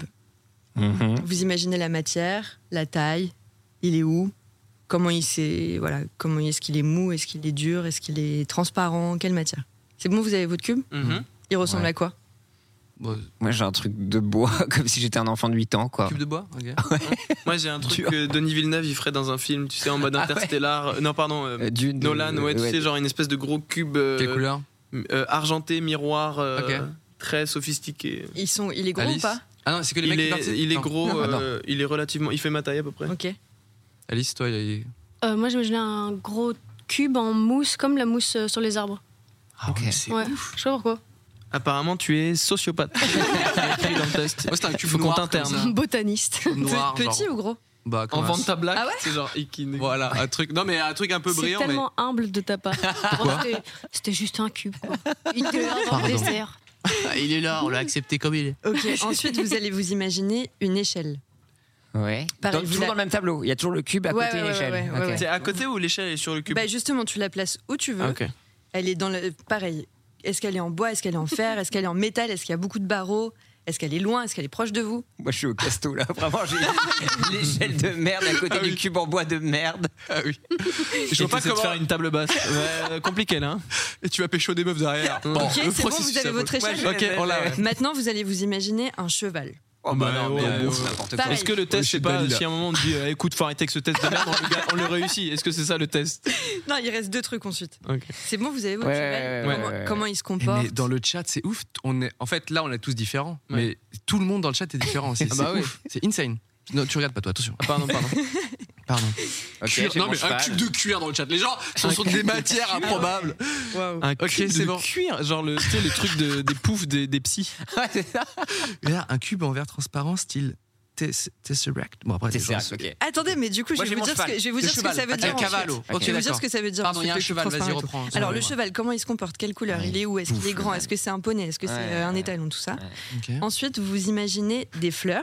Mhm. Vous imaginez la matière, la taille, il est où, comment comment est-ce qu'il est mou, est-ce qu'il est dur, est-ce qu'il est transparent, quelle matière. C'est bon, vous avez votre cube? Il ressemble Ouais. à quoi? Bon, Moi j'ai un truc de bois, comme si j'étais un enfant de 8 ans, quoi. cube de bois. Ok. Moi j'ai un truc Dur. que Denis Villeneuve il ferait dans un film, tu sais, en mode Ah ouais. interstellar. Non, pardon, Dune, Nolan, ouais, tu sais, genre une espèce de gros cube Quelle couleur? argenté, miroir, Ok. très sophistiqué. Il est gros Alice. ou pas? Ah non, c'est que les mecs qui partent. Il est Non. gros, Non. il est relativement. Il fait ma taille à peu près. Ok. Alice, toi, il est. Moi j'imaginais un gros cube en mousse, comme la mousse sur les arbres. Ah Ok. ouais, c'est Ouais. Je sais pas pourquoi. Apparemment, tu es sociopathe. C'est écrit dans le test. Moi, c'était un cube Faut qu'on noir. t'interne. comme ça. Botaniste. Noir, Petit genre. ou gros? Bah, En comme vente ta blague, Ah ouais c'est genre Ikin. Voilà, un truc. Non, mais un truc un peu C'est brillant, mais. tellement humble de ta part. C'était juste un cube. Quoi. Il était là dans Pardon. le dessert. Ah, il est là, on l'a accepté comme il est. Ok. Ensuite, vous allez vous imaginer une échelle. Ouais. Pareil, Toujours dans le même tableau. Il y a toujours le cube à Ouais, côté ouais, de l'échelle. ouais, ouais, Ok. ouais. C'est à côté ou l'échelle est sur le cube? Bah justement, tu la places où tu veux. Ah, ok. Elle est dans le pareil. Est-ce qu'elle est en bois? Est-ce qu'elle est en fer? Est-ce qu'elle est en métal? Est-ce qu'il y a beaucoup de barreaux? Est-ce qu'elle est loin? Est-ce qu'elle est proche de vous? Moi je suis au casto là. Vraiment, j'ai l'échelle de merde à côté du cube en bois de merde. Ah oui. Je vois pas comment faire une table basse. Ouais, compliqué là. Hein. Et tu vas pécho des meufs derrière. Ok, c'est bon, vous avez votre échelle. Ok, on l'a. ouais. Maintenant, vous allez vous imaginer un cheval. Oh bah Bah, non, ouais, mais ouais, c'est ouais. n'importe quoi. Pareil. Est-ce que le test, c'est pas si à un moment on te dit écoute, faut arrêter avec ce test de merde, on le réussit? Est-ce que c'est ça le test? Non, il reste 2 trucs ensuite. Ok. C'est bon, vous avez votre Ouais, cheval. ouais, Comment, ouais. comment il se comporte? Mais dans le chat, c'est ouf. En fait, là, on est tous différents. Ouais. Mais tout le monde dans le chat est différent. C'est Ah bah oui. ouf. C'est insane. Non, tu regardes pas toi, attention. Ah, pardon. Pardon. Ok, Cuir- j'ai non, mon mais un cheval. cube de cuir dans le chat. Les gens sont sur des matières improbables. Waouh. Un Ok, cube c'est de bon. cuir, genre le, tu sais, le truc des poufs des psys. Ouais, c'est ça. Là, un cube en verre transparent, style Tesseract. Bon, après, C'est les gens, ça, ok. Attendez, mais du coup, Moi, je j'ai vais vous mon dire ce que, cheval. je vais vous dire ce que cheval. ça veut Ah, dire. t'as un cavallo. ensuite. Ok, Je vais vous dire d'accord. ce que ça veut dire. Pardon, il y a un ensuite, le cheval, vas-y, transparent et tout. reprends. Alors, le Excuse-moi. cheval, comment il se comporte? Quelle couleur? Il est où? Est-ce qu'il est grand? Est-ce que c'est un poney? Est-ce que c'est Ouais, un ouais. étalon? Tout ça. Ok. Ensuite, vous imaginez des fleurs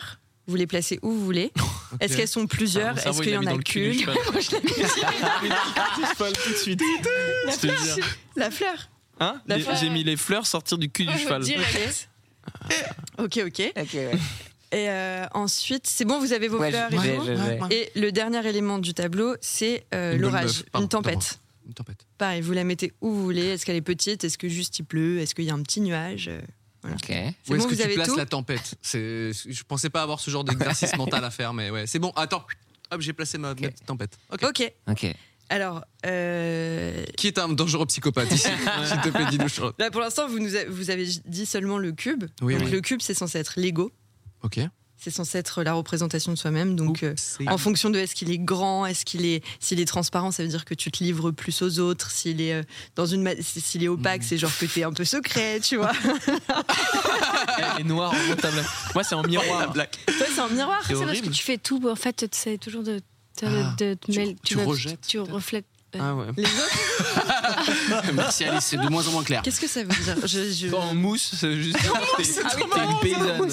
vous les placez où vous voulez. Est-ce qu'elles sont plusieurs? Est-ce qu'il y en a qu'une? Moi, je l'ai mis cheval tout de suite. La fleur. Hein? J'ai mis les fleurs sortir du cul du cheval. Ok. ouais. Et ensuite, c'est bon, vous avez vos fleurs et tout. Et le dernier élément du tableau, c'est l'orage, une tempête. Une tempête. Pareil, vous la mettez où vous voulez. Est-ce qu'elle est petite? Est-ce que juste il pleut? Est-ce qu'il y a un petit nuage? Voilà. Ok. Où est-ce bon, que vous tu avez places tout la tempête? Je pensais pas avoir ce genre d'exercice mental à faire, mais ouais, c'est bon. Attends, hop, j'ai placé ma petite tempête. Ok. Alors, qui est un dangereux psychopathe ici? S'il te plaît, dis-nous. là, pour l'instant, vous avez dit seulement le cube. Oui, donc oui. le cube, c'est censé être l'ego. Ok. C'est censé être la représentation de soi-même. Donc, en fonction de est-ce qu'il est grand, s'il est transparent, ça veut dire que tu te livres plus aux autres. S'il est s'il est opaque, c'est genre que t'es un peu secret, tu vois. Elle est noire en table. Moi, c'est en miroir. Toi, c'est en miroir. C'est C'est parce que horrible. tu fais tout. En fait, tu essaies toujours de tu rejettes. Tu reflètes. Ah ouais. Les autres, Merci Alice, c'est de moins en moins clair. qu'est-ce que ça veut dire? En mousse, c'est juste. T'es une paysanne.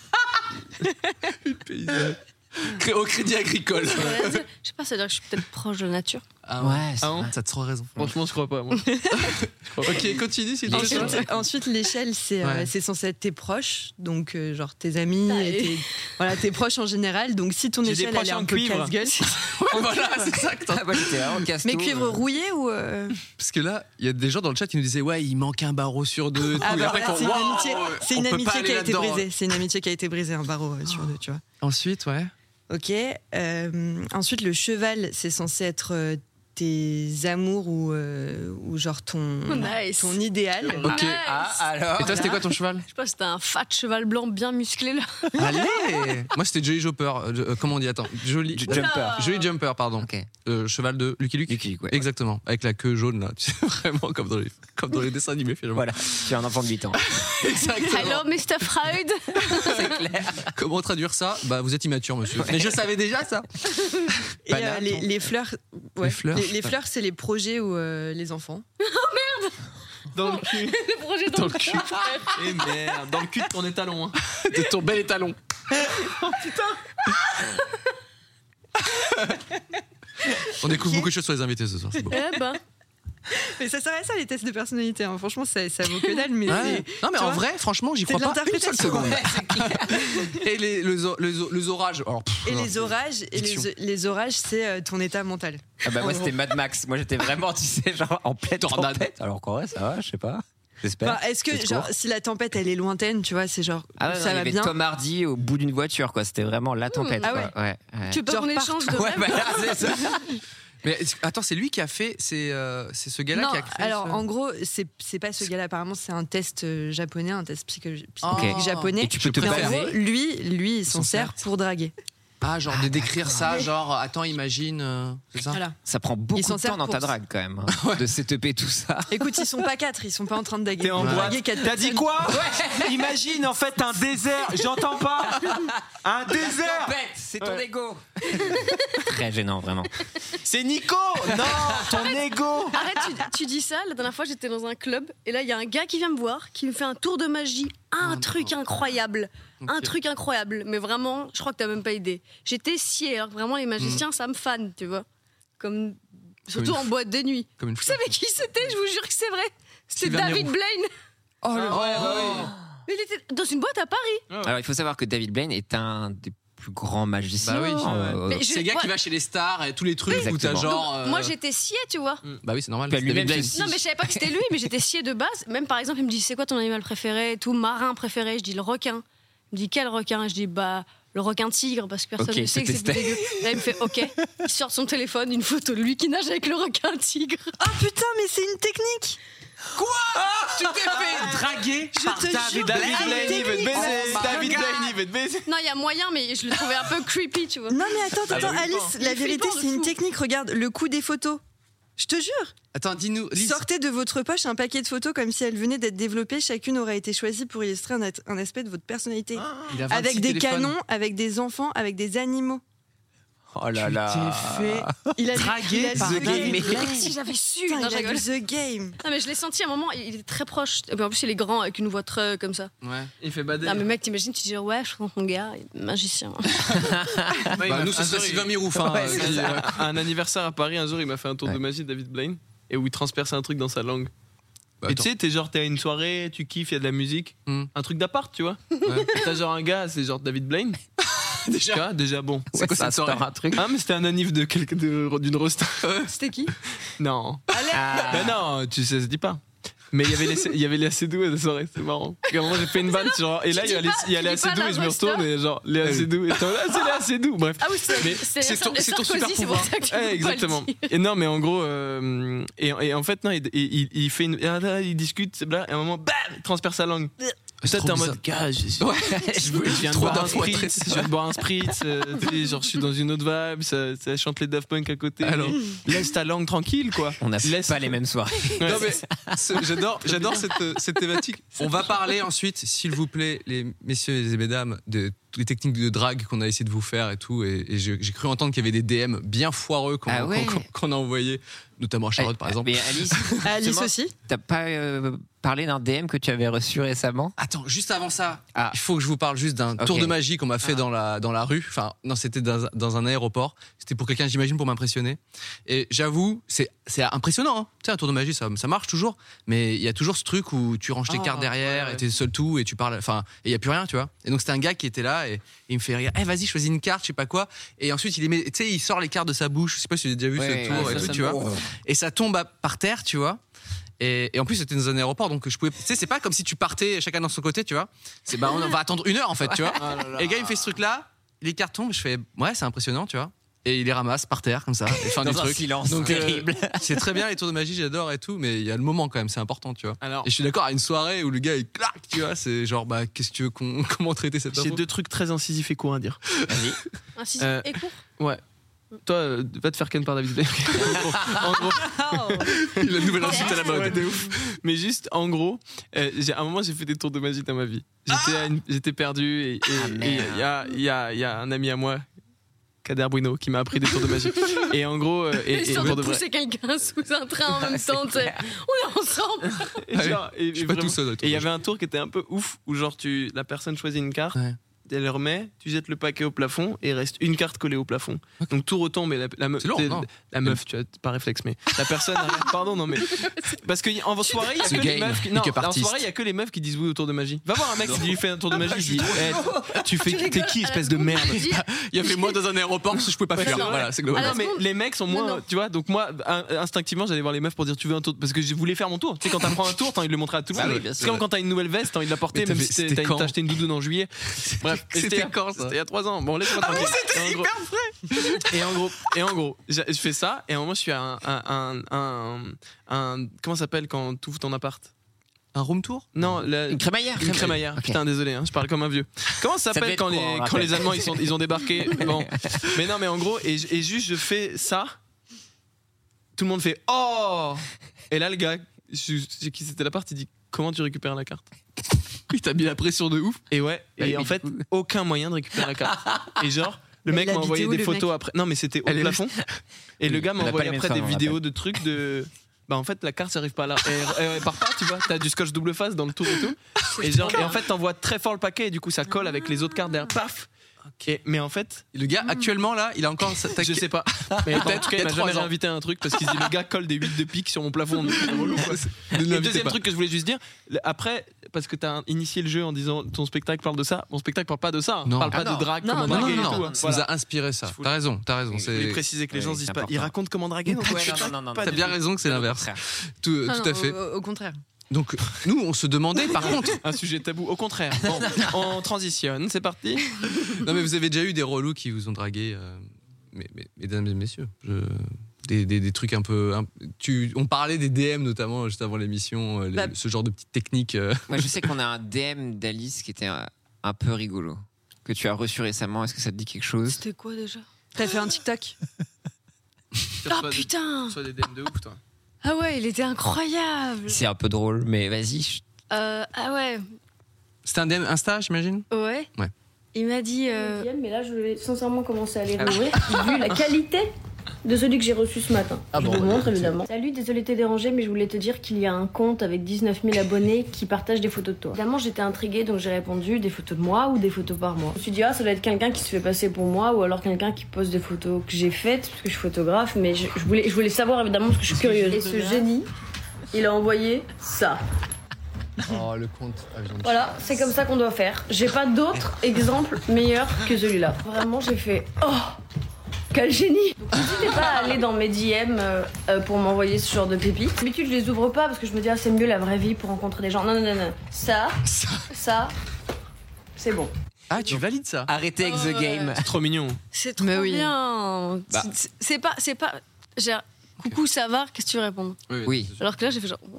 Au crédit agricole. Je sais pas, ça veut dire que je suis peut-être proche de la nature. Ah Ouais, c'est bon ça a trop raison. Franchement, je crois pas, moi. Ok, continue s'il te plaît. Ensuite, l'échelle, c'est Ouais. c'est censé être tes proches, donc genre tes amis, et tes proches en général. Donc si ton J'ai des échelle proches elle est en un peu cuivre. casse-gueule, Voilà, c'est ça que Ah, moi, j'étais vraiment casse-tout. mais cuivre rouillé ou Parce que là, il y a des gens dans le chat qui nous disaient ouais, il manque un barreau sur deux. ah tout. Et bah après, voilà, ils font, c'est une on peut pas amitié aller qui a été là-dedans. brisée. C'est une amitié qui a été brisée, un barreau sur deux, tu vois. Ensuite, ouais. Ok. Ensuite, le cheval, c'est censé être tes amours ou genre Nice. ton idéal. Ok. Alors. Et toi, c'était quoi ton cheval? Je sais pas, c'était un fat cheval blanc bien musclé là. Allez. Moi, c'était Jolly Jumper. Comment on dit? Attends. Jolly Jumper. Jolly Jumper, pardon. Ok. Cheval de Lucky Luke. Lucky Luke, ouais. Exactement. Avec la queue jaune là. Tu sais, vraiment comme dans les dessins animés finalement. Voilà, tu es un enfant de 8 ans. Exactement. Alors, Mr. Freud. C'est clair. Comment traduire ça? Bah, vous êtes immature, monsieur. Mais je savais déjà ça. Et les fleurs, Les fleurs, les fleurs, c'est les projets ou les enfants. Dans le cul. Le projet Dans le d'enfant. cul. Et merde. Dans le cul de ton étalon. Hein. De ton bel étalon. On découvre beaucoup de choses sur les invités ce soir. C'est beau. Eh ben. Mais ça sert à ça les tests de personnalité. Hein. Franchement, ça vaut que dalle. Mais Ouais. Non mais tu en vois, vrai, franchement, j'y c'est crois de pas une seule l'interprétation. seconde. Et les orages. Alors, Et les orages, les orages, c'est ton état mental. Ah bah moi c'était Mad Max. Moi j'étais vraiment, tu sais, genre en pleine Tornade. tempête. Alors qu'en vrai ça va, je sais pas. J'espère. Enfin, est-ce que C'est genre court. si la tempête elle est lointaine, tu vois, c'est genre Ah ouais, non, ça il y va avait bien. Tom Hardy au bout d'une voiture quoi. C'était vraiment la tempête. Ah quoi. Ouais. Tu peux Genre qu'on échange de Ouais, rêve. bah, c'est ça. Mais attends, c'est lui qui a fait, c'est ce gars-là Non, qui a créé. alors ce- en gros, c'est pas ce gars-là. Apparemment, c'est un test japonais, un test psychologique Ok. japonais. Et tu peux te Mais en préfère. gros, lui, il s'en sert pour draguer. Ah, genre de décrire ça, genre attends, imagine, c'est ça. Voilà. Ça prend beaucoup s'en de sert temps dans pour ta ça. drague quand même, hein, de setuper tout ça. Écoute, ils sont pas 4, ils sont pas en train de draguer. T'es en Ils boîte. draguer 4 T'as dit quoi? Imagine en fait un désert, j'entends pas. Un désert. Tempête, c'est ton ego. Très gênant vraiment. C'est Nico. Non, ton ego. Arrête, tu dis ça. La dernière fois, j'étais dans un club et là, il y a un gars qui vient me voir, qui me fait un tour de magie. Un truc incroyable. Un truc incroyable. Mais vraiment, je crois que t'as même pas idée. J'étais sciée. Alors que vraiment, les magiciens, ça me fan, tu vois. Surtout une en boîte de nuit. Comme une Vous savez qui c'était? Je vous jure que c'est vrai. C'était Sylvain David Mirou. Blaine. Oh, Il était dans une boîte à Paris. Alors il faut savoir que David Blaine est un des plus grands magiciens. Bah oui. Mais c'est le gars qui va chez les stars et tous les trucs où t'as Exactement. genre. Moi, j'étais sciée, tu vois. Bah oui, c'est normal. Bah, c'est lui-même, David c'est Blaine. Non, mais je savais pas que c'était lui, mais j'étais sciée de base. Même par exemple, il me dit c'est quoi ton animal préféré et tout, marin préféré. Je dis le requin. Il me dit quel requin? Je dis bah le requin tigre parce que personne Ok, ne sait que c'est c'était- plus dégueu. Là, il me fait ok. Il sort de son téléphone une photo de lui qui nage avec le requin tigre. Oh putain, mais c'est une technique. Tu t'es fait draguer Je te jure. David Blaine, il veut te baiser. Oh my David God. Blaine, il veut te baiser. Non, il y a moyen, mais je le trouvais un peu creepy, tu vois. Non mais attends, bah oui, Alice, Il la est vérité flippant de c'est une fou. technique. Regarde le coup des photos. Je te jure. Attends, dis-nous. Lise. Sortez de votre poche un paquet de photos comme si elles venaient d'être développées. Chacune aurait été choisie pour illustrer un aspect de votre personnalité. Il a 26 Avec des téléphones. canons, avec des enfants, avec des animaux. Oh là là. Il a dragué The Game. Mais si j'avais su. Putain, Non, il a je rigole. vu The Game. Non, mais je l'ai senti à un moment, il est très proche. Et puis en plus, il est grand avec une voix très comme ça. Ouais. Il fait bader. Non, mais mec, t'imagines, tu dis ouais, je prends mon gars, il est magicien. Bah, nous, ce serait Sylvain Mirouf. Hein, À un anniversaire à Paris, un jour, il m'a fait un tour de magie, David Blaine, et où il transperce un truc dans sa langue. Et tu sais, t'es à une soirée, tu kiffes, il y a de la musique, un truc d'appart, tu vois. Ouais. T'as genre un gars, c'est genre David Blaine. Déjà bon. C'est quoi cette soirée un truc. Ah, mais c'était un anniv d'une rosta. C'était qui? Non. Ben non, tu sais, ça se dit pas. Mais il y avait Léa Seydoux à la soirée, c'est marrant. À un moment, j'ai fait une vanne, genre, et là, il y a Léa Seydoux, et je me retourne, et genre, Léa Seydoux, et c'est Léa Seydoux, bref. Ah oui, c'est ton super pouvoir. Exactement. Et non, mais en gros, et en fait, non, il fait il discute, et à un moment, bam, il transperce sa langue. Ça, t'es en mode, gars, je viens de boire un spritz, genre, je suis dans une autre vibe, ça chante les Daft Punk à côté. Alors, laisse ta langue tranquille, quoi. On n'a pas les mêmes soirées. Non, mais j'adore cette thématique. On va parler ensuite, s'il vous plaît, les messieurs et les mesdames, de toutes les techniques de drague qu'on a essayé de vous faire et tout. Et j'ai cru entendre qu'il y avait des DM bien foireux qu'on a envoyés, notamment à Charlotte, par exemple. Mais Alice aussi. T'as pas parlé d'un DM que tu avais reçu récemment? Attends, juste avant ça, il faut que je vous parle juste d'un tour de magie qu'on m'a fait dans la rue. Enfin, non, c'était dans un aéroport. C'était pour quelqu'un, j'imagine, pour m'impressionner. Et j'avoue, c'est impressionnant. Hein. Tu sais, un tour de magie, ça marche toujours. Mais il y a toujours ce truc où tu ranges tes cartes derrière et t'es seul tout et tu parles. Enfin, et il y a plus rien, tu vois. Et donc c'était un gars qui était là et il me fait rire. Vas-y, choisis une carte, je sais pas quoi. Et ensuite il sort les cartes de sa bouche. Je sais pas si tu as déjà vu ce tour et tout, tu vois. Et ça tombe par terre, tu vois. Et en plus c'était dans un aéroport, donc je pouvais, tu sais, c'est pas comme si tu partais chacun dans son côté, tu vois. C'est on va attendre 1 heure en fait, tu vois. Et le gars il me fait ce truc là, les cartes tombent, je fais ouais, c'est impressionnant, tu vois. Et il les ramasse par terre comme ça, et fin dans du un truc. silence donc terrible. C'est très bien les tours de magie, j'adore et tout, mais il y a le moment quand même, c'est important, tu vois. Alors, et je suis d'accord, à une soirée où le gars il claque, tu vois, c'est genre qu'est-ce que tu veux comment traiter cette info. j'ai 2 trucs très incisifs et courts à dire. Vas-y. Incisif et court. Ouais. Toi, va te faire ken par David Blaine. En gros, la nouvelle insulte à la mode. Ouais, de ouf. Mais juste, en gros, à un moment, j'ai fait des tours de magie dans ma vie. J'étais perdu et il y a un ami à moi, Kader Bruno, qui m'a appris des tours de magie. Et en gros, Histoire pour de de vrai. pousser quelqu'un sous un train en même temps, tu sais. On est ensemble. Je suis pas tout seul. Et il y avait un tour qui était un peu ouf, où genre la personne choisit une carte. Ouais. Elle le remet, tu jettes le paquet au plafond et il reste une carte collée au plafond. Okay. Donc tout retombe et la meuf, la meuf, tu vois, pas réflexe, mais la personne, pardon, non mais parce que en soirée, il y a que les meufs qui, non, en soirée, il y a que les meufs qui disent oui au tour de magie. Va voir un mec qui lui fait un tour de magie, il dit, t'es qui, espèce de merde. Il y avait moi dans un aéroport parce que je pouvais pas faire. Voilà, c'est global. Non mais les mecs sont moins, tu vois, donc moi instinctivement j'allais voir les meufs pour dire tu veux un tour parce que je voulais faire mon tour. Tu sais quand t'apprends un tour, t'as envie de le montrer à tout le monde. C'est comme quand t'as une nouvelle veste, t'as envie de la porter, même si t'as acheté une doudoune en juillet. Bref, c'était quand ça? C'était il y a 3 ans. Bon, laisse-moi tranquille. C'était hyper frais. Et en gros, je fais ça et à un moment je suis à un comment ça s'appelle quand tu ouvres ton appart? Un room tour? Non, une crémaillère. Une crémaillère. Okay. Putain, désolé, hein, je parle comme un vieux. Comment ça s'appelle quand les Allemands ils ont débarqué? Bon, mais non, mais en gros, et juste je fais ça. Tout le monde fait oh. Et là le gars, qui c'était l'appart, il dit comment tu récupères la carte? Il t'a mis la pression de ouf. Et ouais, et en fait, aucun moyen de récupérer la carte. Et genre, le mec m'a envoyé des photos après. Non, mais c'était au plafond. Et le gars m'a envoyé après des vidéos de trucs de. Bah en fait la carte ça arrive pas là. Elle part pas, tu vois. T'as du scotch double face dans le tour et tout. Et en fait t'envoies très fort le paquet et du coup ça colle avec les autres cartes derrière. Paf. Okay. Mais en fait, le gars actuellement là, il a encore. Je sais pas. Mais en tout cas, il m'a jamais réinvité à un truc parce qu'il dit le gars colle des 8 de pique sur mon plafond. Et deuxième truc que je voulais juste dire, après, parce que t'as initié le jeu en disant ton spectacle parle de ça, mon spectacle parle pas de ça. On parle pas de drague, comment draguer et tout. Ça nous a inspiré ça. T'as raison. Je voulais préciser que les gens se disent pas. Ils racontent comment draguer. Non. T'as bien raison que c'est l'inverse. Tout à fait. Au contraire. Donc nous on se demandait par contre un sujet tabou, au contraire. Bon, on transitionne, c'est parti. Non mais vous avez déjà eu des relous qui vous ont dragué, mesdames et messieurs, des trucs un peu on parlait des DM notamment juste avant l'émission, ce genre de petites techniques. Moi je sais qu'on a un DM d'Alice qui était un peu rigolo que tu as reçu récemment. Est-ce que ça te dit quelque chose? C'était quoi déjà? T'as fait un TikTok? Ah putain! Tu reçois des DM de ouf toi. Ah ouais, il était incroyable. C'est un peu drôle, mais vas-y. Ah ouais. C'était un DM Insta, j'imagine? Ouais. Il m'a dit. Mais là, je vais sincèrement commencer à les rouvrir, vu la qualité de celui que j'ai reçu ce matin. Je vous montre évidemment. Salut, désolé de te déranger, mais je voulais te dire qu'il y a un compte avec 19 000 abonnés qui partagent des photos de toi. Évidemment, j'étais intriguée, donc j'ai répondu des photos de moi ou des photos par moi. Je me suis dit, ça doit être quelqu'un qui se fait passer pour moi ou alors quelqu'un qui poste des photos que j'ai faites, parce que je suis photographe, mais je voulais savoir évidemment parce que je suis curieuse. Et ce génie, il a envoyé ça. Oh, le compte avion. Voilà, c'est comme ça qu'on doit faire. J'ai pas d'autre exemple meilleur que celui-là. Vraiment, j'ai fait quel génie! N'hésitez pas à aller dans mes DM pour m'envoyer ce genre de pépites. D'habitude, je les ouvre pas parce que je me dis, c'est mieux la vraie vie pour rencontrer des gens. Non. Ça, c'est bon. Ah, tu valides ça? Arrêtez avec The Game. C'est trop mignon. C'est trop bien. C'est pas. Coucou, ça va? Qu'est-ce que tu veux répondre? Oui. Alors que là, j'ai fait genre.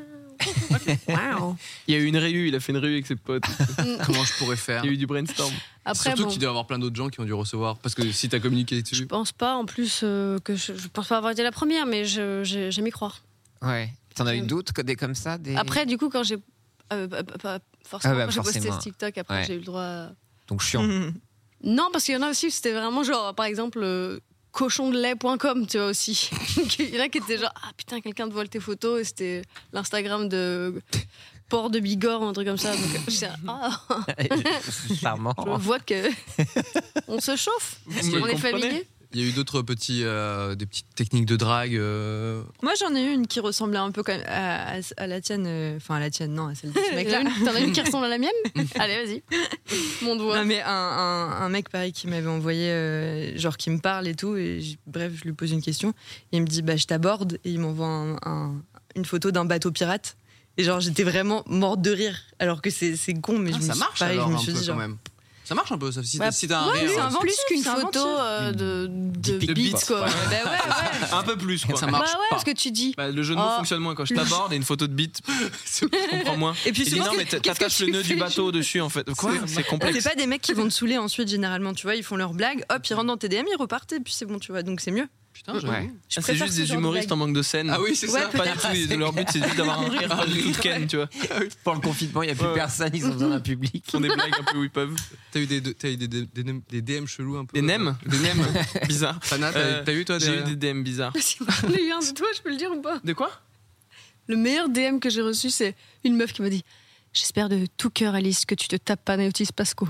Wow. Il y a eu une réu, il a fait une réu avec ses potes. Comment je pourrais faire? Il y a eu du brainstorm. Après, surtout qu'il doit y avoir plein d'autres gens qui ont dû recevoir. Parce que si t'as communiqué dessus. Je pense pas, en plus, que je pense pas avoir été la première, mais j'aime y croire. Ouais. T'en as eu d'autres des comme ça Après, du coup, quand j'ai. Pas forcément, quand j'ai posté forcément. ce TikTok, après, j'ai eu le droit. Donc chiant. Non, parce qu'il y en a aussi où c'était vraiment genre, par exemple. cochondelait.com, tu vois aussi. Il y en a qui étaient genre, putain, quelqu'un te vole tes photos, et c'était l'Instagram de Port de Bigorre ou un truc comme ça. Donc je disais, charmant. Je vois que on se chauffe, on est familier. Il y a eu d'autres des petites techniques de drague. Moi, j'en ai eu une qui ressemblait un peu quand même à la tienne. Enfin, à la tienne, non, à celle de ce mec-là. T'en as une qui ressemble à la mienne? Allez, vas-y. Mon doigt. Non, mais un mec, pareil, qui m'avait envoyé, genre, qui me parle et tout. Et bref, je lui pose une question. Et il me dit, je t'aborde. Et il m'envoie une photo d'un bateau pirate. Et genre, j'étais vraiment morte de rire. Alors que c'est con, mais ça marche pareil, alors, je me suis dit, genre, quand même. Ça marche un peu, ça. Si t'as un rire. C'est plus qu'une photo de bits, quoi. Ouais. Un peu plus, quoi. Ça marche pas. Parce que tu dis. Le jeu de mots fonctionne moins quand je t'aborde et une photo de bite, je comprends moins. Et puis non, mais t'attaches le nœud du bateau dessus, en fait. Quoi? C'est complexe. C'est pas des mecs qui vont te saouler ensuite, généralement, tu vois. Ils font leurs blagues, hop, ils rentrent dans tes DM, ils repartent, et puis c'est bon, tu vois. Donc c'est mieux. Putain, j'avoue. C'est juste des humoristes en manque de scène. Ah oui, c'est ça. Pas du tout. Leur but, c'est juste d'avoir un rire, pas du tout de Ken, tu vois. Pour le confinement, il n'y a plus personne, ils ont besoin d'un public. Ils font des blagues un peu où ils peuvent. T'as eu des DM chelous un peu? Des nems? Des nems bizarres. Fana, t'as eu toi J'ai eu des DM bizarres. J'en ai eu un de toi, je peux le dire ou pas? De quoi? Le meilleur DM que j'ai reçu, c'est une meuf qui m'a dit: j'espère de tout cœur, Alice, que tu te tapes Panayotis Pasco.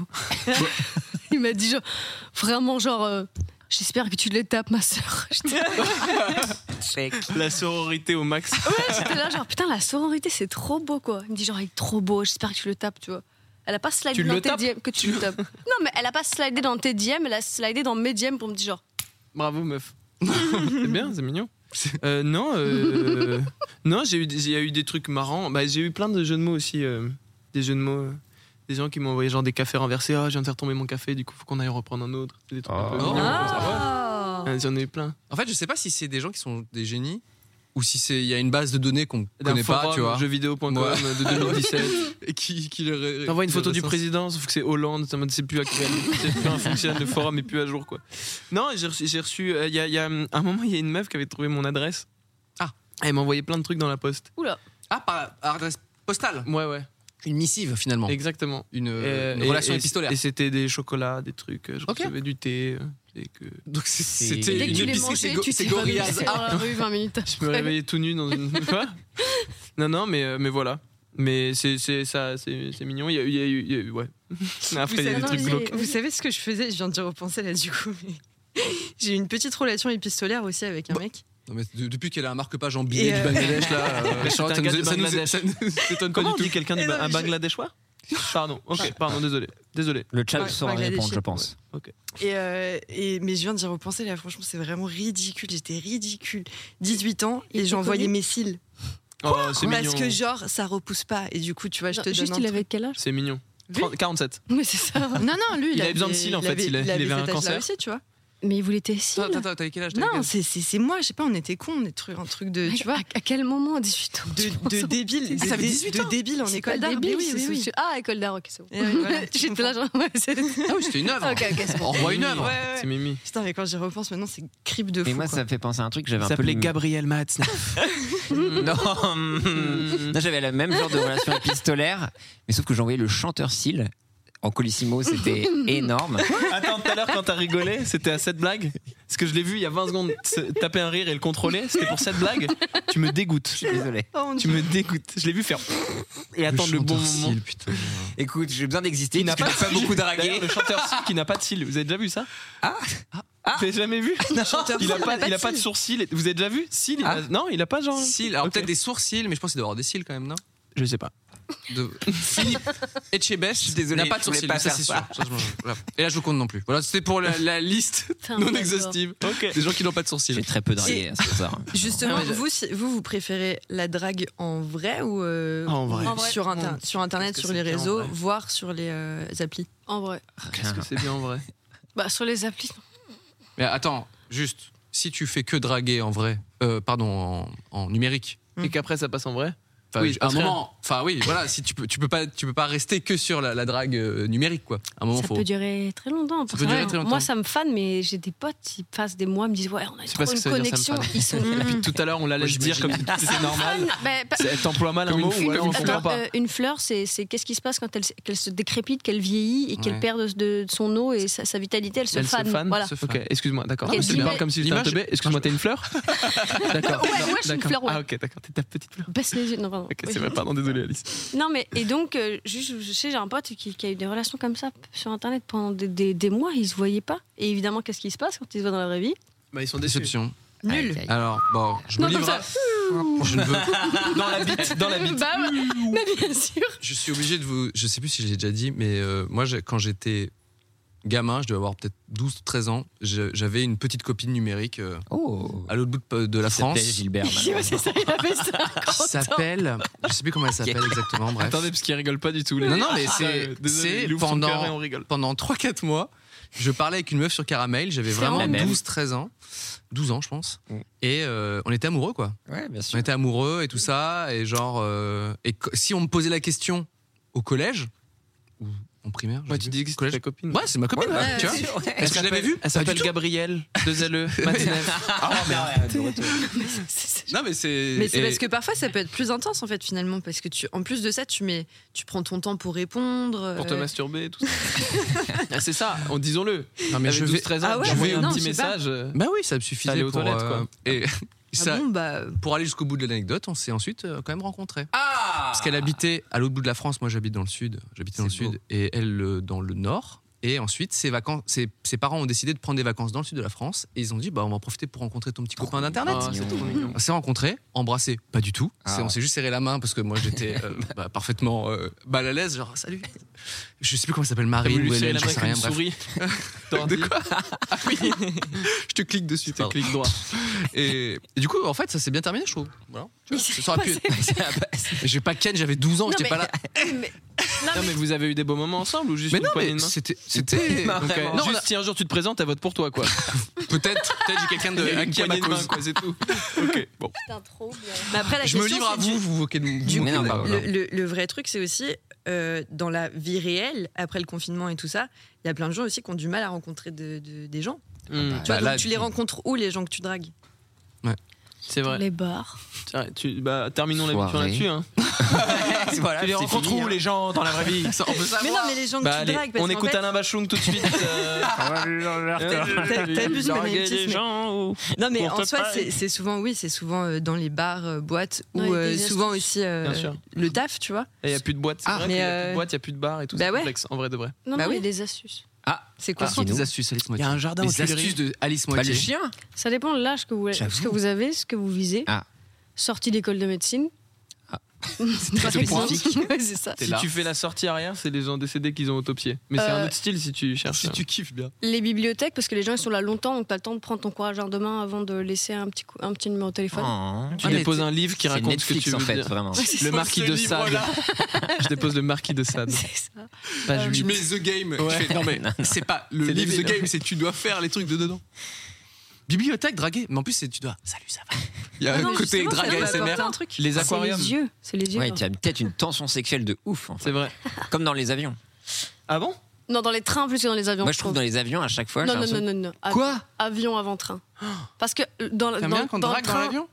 Il m'a dit vraiment genre. J'espère que tu les tapes, ma sœur. La sororité au max. Ouais, j'étais là, genre, putain, la sororité, c'est trop beau, quoi. Il me dit, genre, il est trop beau, j'espère que tu le tapes, tu vois. Elle a pas slidé dans tes DM que tu le tapes. Non, mais elle a pas slidé dans tes DM, elle a slidé dans mes DM pour me dire, genre. Bravo, meuf. C'est bien, c'est mignon. Non, il y a eu des trucs marrants. J'ai eu plein de jeux de mots aussi. Des jeux de mots. Des gens qui m'ont envoyé genre des cafés renversés. Je viens de faire tomber mon café, du coup, faut qu'on aille reprendre un autre. Des trucs un peu mignons. J'en ai eu plein. En fait, je sais pas si c'est des gens qui sont des génies ou si il y a une base de données qu'on connaît pas, tu vois. Jeuxvideo.com de 2017. Et qui t'envoie une photo du président, sauf que c'est Hollande, c'est plus actuel. C'est plus un fonctionne, le forum est plus à jour, quoi. Non, j'ai reçu. Il y a un moment, il y a une meuf qui avait trouvé mon adresse. Elle m'a envoyé plein de trucs dans la poste. Oula. Par adresse postale. Ouais. Une missive, finalement. Exactement. Une relation épistolaire. Et c'était des chocolats, des trucs. Je recevais du thé. Donc c'était une épicerie. C'est Gorillaz. Dans la rue 20 minutes. Je me réveillais tout nu dans une. Quoi? Non, mais voilà. Mais c'est mignon. Il y a eu ouais. Après, il y a des trucs glauques. Vous savez ce que je faisais? Je viens de repenser là, du coup. Mais j'ai eu une petite relation épistolaire aussi avec un mec. Non, mais depuis qu'elle a un marque-page en billet du Bangladesh, là. Ça nous étonne pas du tout. On dit quelqu'un un Bangladeshois? Pardon, désolé. Le chat saura répondre, je pense. Okay. Mais je viens d'y repenser là, franchement, c'est vraiment ridicule. J'étais ridicule. 18 ans et j'envoyais mes cils. C'est mignon. Parce que genre, ça repousse pas. Et du coup, tu vois, je te donne. Juste, il avait quel âge? C'est mignon. 47. Oui, c'est ça. Non, lui, il avait besoin de cils en fait. Il avait un cancer. Aussi, tu vois. Mais il voulait tes cils. Attends, t'avais quel âge? Non, c'est moi, je sais pas, on était cons, un truc de. Tu vois. À quel moment, à 18 ans? De débile. T'avais 18 ans? De débile en école d'art. Oui. École d'art, ok, c'est bon. J'étais là, genre. C'était une œuvre. Ok, c'est bon. On revoit une œuvre. C'est Mimi. Putain, mais quand j'y repense maintenant, c'est crip de fou. Et moi, ça me fait penser à un truc, j'avais un peu. Ça s'appelait Gabriel Matzneff. Non, j'avais le même genre de relation épistolaire, mais sauf que j'envoyais le chanteur Seal en Colissimo, c'était énorme. Attends, tout à l'heure, quand t'as rigolé, c'était à cette blague? Parce que je l'ai vu il y a 20 secondes taper un rire et le contrôler. C'était pour cette blague. Tu me dégoûtes. Je suis désolé. Tu me dégoûtes. Je l'ai vu faire et attendre le bon moment. Putain. Écoute, j'ai besoin d'exister. Il n'a parce que pas j'ai pas beaucoup dragué. D'ailleurs, le chanteur cils qui n'a pas de cils. Vous avez déjà vu ça? Vous avez jamais vu? Il a pas de sourcils. Vous avez déjà vu? Cils? Non, il a pas genre. Cils, alors Ok. peut-être des sourcils, mais je pense qu'il doit avoir des cils quand même, non? Je sais pas. Philippe Etchebest désolé, n'a pas de je voulais sourcils, pas ça faire c'est sûr. ça. Voilà. Et là je vous compte non plus. Voilà, c'était pour la liste Putain, non j'adore. exhaustive Ok. des gens qui n'ont pas de sourcils. J'ai très peu dragué, c'est pour ça. Justement, Ah ouais, vous préférez la drague en vrai ou En vrai. En vrai. sur Internet, Est-ce que sur les c'est bien en réseaux, vrai voire sur les applis? En vrai. Qu'est-ce que c'est bien en vrai? Bah, sur les applis. Mais attends, juste, si tu fais que draguer en vrai, en numérique. Et qu'après ça passe en vrai? Enfin, Oui, à un après- moment, enfin oui, voilà, si tu peux pas rester que sur la drague numérique quoi. À un moment Ça faut. peut durer très longtemps. Ça peut durer très longtemps. Moi, ça me fan, mais j'ai des potes qui passent des mois, me disent ouais, on a C'est trop parce que une ça veut dire ça me connexion. fan. Ils sont. Depuis tout à l'heure, on la laisse dire comme si c'était normal. Elle t'emploie mal un Comme mot une ou alors on Attends, comprend pas. une fleur, c'est qu'est-ce qui se passe quand qu'elle se décrépite, qu'elle vieillit et qu'elle Ouais. perd de son eau et sa vitalité, elle se Elle se fan. fan. Voilà. Se fan. Ok, excuse-moi, d'accord. Ok, Tu me dis- parles comme si j'étais un l'image- teubé. Excuse-moi, t'es une fleur? D'accord. Ouais, Non, ouais, je suis une d'accord. fleur, ouais. Ah, ok, d'accord, t'es ta petite fleur. Baisse les yeux. Non, pardon. Ok, Oui. c'est vrai, pardon, désolé, Alice. Non, mais et donc, juste, je sais, j'ai un pote qui a eu des relations comme ça sur Internet pendant des mois, ils se voyaient pas. Et évidemment, qu'ce qui se passe quand ils se voient dans la vraie vie? Bah, ils sont déçus. Déception. Nul. Aïe, aïe. Alors bon, je me Non, comme livre. ça. Je ne veux. Dans la bite, dans la bite. Bah, ouais. Mais bien sûr. Je suis obligé de vous. Je sais plus si je l'ai déjà dit, mais moi, quand j'étais gamin, je devais avoir peut-être 12-13 ans, j'avais une petite copine numérique Oh. à l'autre bout de la Il s'appelait France. Gilbert. Ouais, c'est ça, il avait 50 Qui ans. s'appelle. Je sais plus comment elle s'appelle exactement, bref. Attendez, parce qu'ils rigolent pas du tout. Non, non, mais Désolé, c'est il ouvre son cœur et on pendant, rigole. pendant 3-4 mois, je parlais avec une meuf sur Caramel, j'avais C'est vraiment vraiment 12-13 ans. 12 ans, je pense. Mm. Et on était amoureux, quoi. Ouais, bien On sûr. était amoureux et tout ça. Et genre. Si on me posait la question au collège, ou en primaire, je Ouais, sais tu plus, dis que c'est collège. ta copine. Ouais, c'est ma copine, ouais, tu vois. Est-ce que je l'avais vue Elle Pas s'appelle du tout. Gabrielle, 2 LE, Matinef. Oh merde. Non, mais c'est. Mais c'est et- parce que parfois ça peut être plus intense en fait finalement parce que en plus de ça tu prends ton temps pour répondre. Pour te masturber et tout ça. Ah, c'est ça, disons-le. Non, mais Avec je vais. 12-13 ans, Ah ouais, j'envoie un non, petit je sais pas. message. Bah oui, ça me suffisait Aller aux pour. toilettes, quoi. Et ça, Ah bon bah pour aller jusqu'au bout de l'anecdote, on s'est ensuite quand même rencontrés. Ah. Parce qu'elle habitait à l'autre bout de la France, moi j'habite dans le sud, j'habitais dans le C'est beau. sud, et elle dans le nord. Et ensuite, ses parents ont décidé de prendre des vacances dans le sud de la France, et ils ont dit, bah on va en profiter pour rencontrer ton petit copain d'internet. Ah, c'est trop mignon. On s'est rencontrés, embrassés, pas du tout. Ah. On s'est juste serré la main parce que moi j'étais parfaitement mal à l'aise, genre salut. Je sais plus comment elle s'appelle, T'as Marie voulu ou serrer Hélène, la je main sais avec rien, une bref. souris. De quoi Ah oui, je te clique dessus. Tu te pardon. cliques droit. Et du coup, en fait, ça s'est bien terminé, je trouve. Voilà. Il s'est Ça aurait pu passé- Mais j'ai pas Ken, j'avais 12 ans, Non, j'étais mais- pas là. Mais- Non, mais vous avez eu des beaux moments ensemble ou juste Mais une non, poignée mais de main? c'était Donc, Non, juste on a- si un jour tu te présentes, elle vote pour toi, quoi. peut-être j'ai quelqu'un de Une qui à ma poignée de main, cause. quoi, c'est tout. Ok, bon. Putain, trop bien. mais après la Je me question, livre à c'est vous, vous moquez de du vous. coup, non, bah, le vrai truc c'est aussi dans la vie réelle après le confinement et tout ça, il y a plein de gens aussi qui ont du mal à rencontrer des gens. Hmm, Tu vois, Bah, là, donc tu les rencontres où les gens que tu dragues? c'est vrai. Les bars. Tiens, terminons l'émission Soirée. là-dessus. Hein. Voilà, Tu les c'est rencontres fini, où hein. les gens dans la vraie vie? On peut savoir. Mais non, mais les gens que Bah, tu allez, dragues parce on qu'en écoute fait- Alain Bachung tout de suite. T'as plus le magnétisme, Non mais en soi c'est souvent dans les bars, boîtes Non, ou il y a des souvent astuces. aussi Bien sûr. le taf tu vois. Il n'y a plus de boîte. C'est Ah, vrai mais qu'il y a plus de boîte, il n'y a plus de bar et tout. Bah C'est ouais. complexe, en vrai de vrai. Non, Bah non, il y oui. a des astuces. C'est quoi? Quelles sont dis-nous. tes astuces, Alice Il y Moitié? a un jardin aux Les Tuileries. astuces de Alice Bah, Moitié. le chien. Ça dépend de l'âge que vous avez, ce que vous visez. Ah. Sortie d'école de médecine. Ah. Par très exemple. spécifique. Ouais, c'est ça. T'es Si là. tu fais la sortie arrière, c'est les gens décédés qu'ils ont autopsié. Mais c'est un autre style si tu cherches. Si tu kiffes bien. Les bibliothèques, parce que les gens ils sont là longtemps, donc t'as le temps de prendre ton courage en demain avant de laisser un petit numéro de téléphone. Oh. Tu déposes un livre qui C'est raconte ce que Netflix tu veux en fait, dire. vraiment. Le marquis de Sade. Je dépose le marquis de Sade. C'est ça. Page Je 8. mets The Game. Ouais. Je fais, non mais c'est pas le C'est livre The débile. Game, c'est tu dois faire les trucs de dedans. Bibliothèque draguer, mais en plus c'est tu dois. Salut, ça va. Il y a Ah non, un côté justement, drague ça va ASMR. apporter un truc. Les C'est aquariums. les yeux. C'est les yeux. Ouais, tu as peut-être une tension sexuelle de ouf, en fait. C'est vrai. Comme dans les avions. Ah bon? Non, dans les trains plus que dans les avions. Moi, je trouve dans les avions, à chaque fois. Non, j'ai non, l'impression- non, non, non. Quoi Avion avant train. Parce que dans T'aimes bien qu'on le drague dans train- l'avion?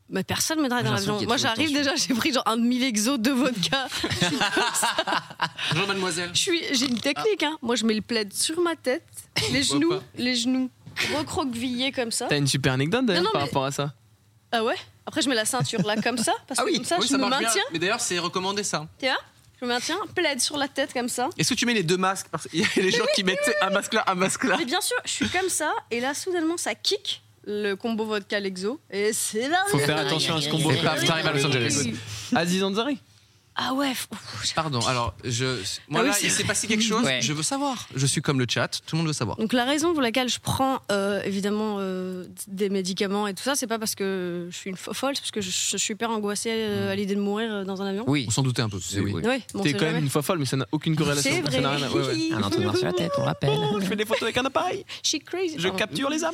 Mais personne me drague dans l'avion. Moi, j'arrive déjà, j'ai pris genre 1000 exos de vodka. Bonjour, mademoiselle. J'ai une technique, hein. Moi, je mets le plaid sur ma tête, les genoux recroquevillés comme ça. T'as une super anecdote d'ailleurs par rapport à ça. Ah ouais? Après, je mets la ceinture là comme ça, parce que comme ça, je me maintiens. Mais d'ailleurs, c'est recommandé ça. Tiens, je me maintiens, plaid sur la tête comme ça. Est-ce que tu mets les deux masques? Parce qu'il y a les gens qui mettent un masque là, un masque là. Mais bien sûr, je suis comme ça, et là, soudainement, ça kick le combo vodka l'exo, et c'est là. Faut faire attention à ce combo. Et paf, t'arrives à Los Angeles. Aziz Ansari. Ah ouais. Pardon, alors, moi là, il s'est passé quelque chose, je veux savoir. Je suis comme le chat, tout le monde veut savoir. Donc la raison pour laquelle je prends évidemment des médicaments et tout ça, c'est pas parce que je suis une folle, c'est parce que je suis super angoissée à l'idée de mourir dans un avion. Oui. On s'en doutait un peu. Oui. Bon, t'es quand même une folle, mais ça n'a aucune corrélation. C'est vrai. Ça n'a rien à... Un entonnoir sur la tête, on rappelle. Je fais des photos avec un appareil. Je crazy. Je capture les âmes.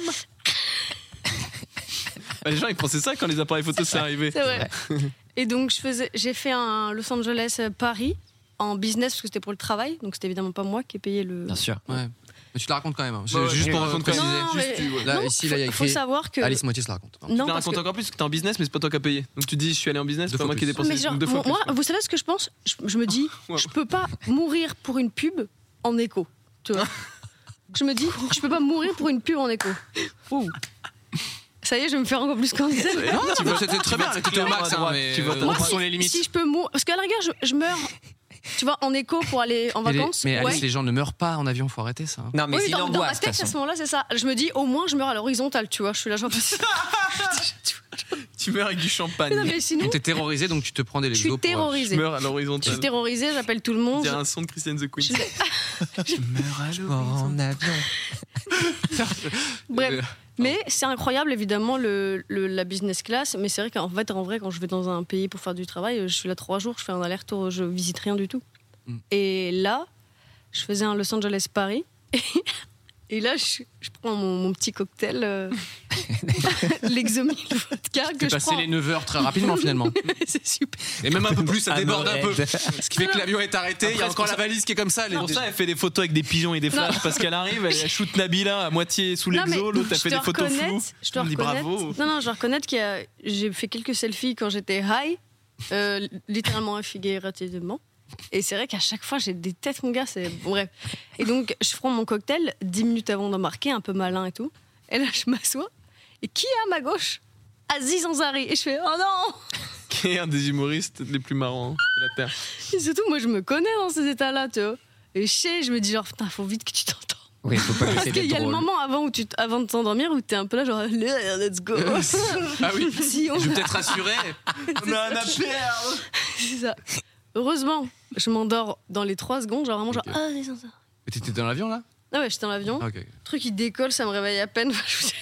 Les gens ils pensaient ça quand les appareils photos c'est arrivé. C'est vrai. Et donc j'ai fait un Los Angeles Paris en business parce que c'était pour le travail, donc c'était évidemment pas moi qui ai payé le. Bien sûr. Ouais. Mais tu te la racontes quand même. Hein. Juste pour raconter préciser. Non, Ici, là, il y a écrit. faut savoir que. Alice Moitié se la raconte. Tu la racontes encore plus parce que t'es en business, mais c'est pas toi qui as payé. Donc tu dis je suis allé en business, c'est pas moi qui ai dépensé. Mais genre, deux fois moi, plus. vous savez ce que je pense? Je me dis, je peux pas mourir pour une pub en écho. Tu vois? Je me dis, je peux pas mourir pour une pub en écho. Ouh. Ça y est, je vais me faire encore plus candidat. Non, c'était très bien, c'était au max. Tu vas Moi, sur les limites. si je peux mourir. Parce qu'à la rigueur, je meurs. Tu vois, en écho pour aller en vacances. Mais Alice, les gens ne meurent pas en avion, faut arrêter ça. Non, mais oui, c'est une dans ma angoisse. tête, à ce moment-là, c'est ça. Je me dis, au moins, je meurs à l'horizontale, tu vois. Je suis là, genre. Tu meurs avec du champagne. Non, mais sinon. T'es terrorisé, donc tu te prends des Je suis exos. terrorisée. Je meurs à Je l'horizontale. suis terrorisée, j'appelle tout le monde. Il y a un son de Christian the Queen. Je meurs à l'horizon. En avion. Bref. Mais c'est incroyable, évidemment, la business class. Mais c'est vrai qu'en fait, en vrai, quand je vais dans un pays pour faire du travail, je suis là 3 jours, je fais un aller-retour, je visite rien du tout. Et là, je faisais un Los Angeles-Paris. Et là, je prends mon petit cocktail, l'Exomil vodka. Tu as passé les 9 heures très rapidement, finalement. C'est super. Et même un peu plus, ça déborde un peu. Ce qui fait que l'avion est arrêté. Il y a encore la valise qui est comme ça. Pour ça, elle fait des photos avec des pigeons et des flashs parce qu'elle arrive, elle shoot Nabila à moitié sous l'exo, l'autre elle fait des photos floues. Je dois reconnaître. Non, je dois reconnaître que j'ai fait quelques selfies quand j'étais high, littéralement figurativement. Et c'est vrai qu'à chaque fois, j'ai des têtes, mon gars, c'est bref. Et donc, je prends mon cocktail 10 minutes avant d'embarquer, un peu malin et tout. Et là, je m'assois. Et qui est à ma gauche? Aziz Ansari. Et je fais, oh non! Qui est un des humoristes les plus marrants de la Terre. Et surtout, moi, je me connais dans ces états-là, tu vois. Et je me dis, genre, putain, faut vite que tu t'entends. Oui, faut pas Parce qu'il y a le moment avant de t'endormir où t'es un peu là, genre, let's go. Ah oui, Si, je vais peut-être rassurer. On a un appel. C'est ça. Heureusement, je m'endors dans les 3 secondes, genre vraiment, genre, ah, c'est ça. Mais t'étais dans l'avion là? Ah ouais, j'étais dans l'avion. Ok. Le truc, il décolle, ça me réveille à peine.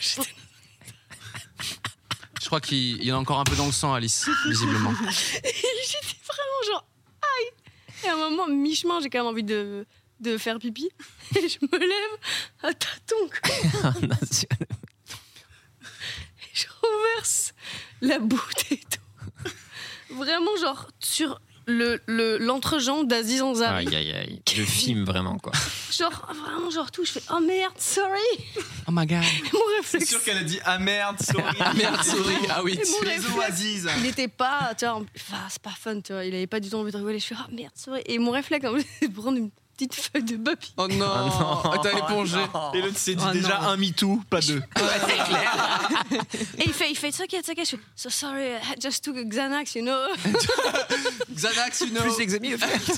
Je crois qu'il y en a encore un peu dans le sang, Alice, visiblement. J'étais vraiment genre, aïe. Et à un moment, mi-chemin, j'ai quand même envie de faire pipi. Et je me lève à tâtons. Et je renverse la bouteille d'eau. Vraiment, genre, sur l'entrejambe d'Aziz Ansari. Aïe, aïe, aïe. Le film, vraiment, quoi. Genre, vraiment, genre tout. Je fais, oh merde, sorry. Oh my god. Mon C'est réflexe. sûr qu'elle a dit ah merde, sorry. Ah merde, sorry. Ah oui. Et mon Les réflexe, oasis. il était pas, tu vois, enfin, c'est pas fun, tu vois, il avait pas du tout envie de rigoler. Je fais, ah merde, sorry. Et mon réflexe, en fait, c'est de prendre une petite feuille de papier. Oh non, t'as épongé. Et l'autre s'est dit déjà un MeToo, pas 2. Et il fait, it's okay. Je fais, so sorry, I just took a Xanax, you know. Xanax, you know. Plus l'examen,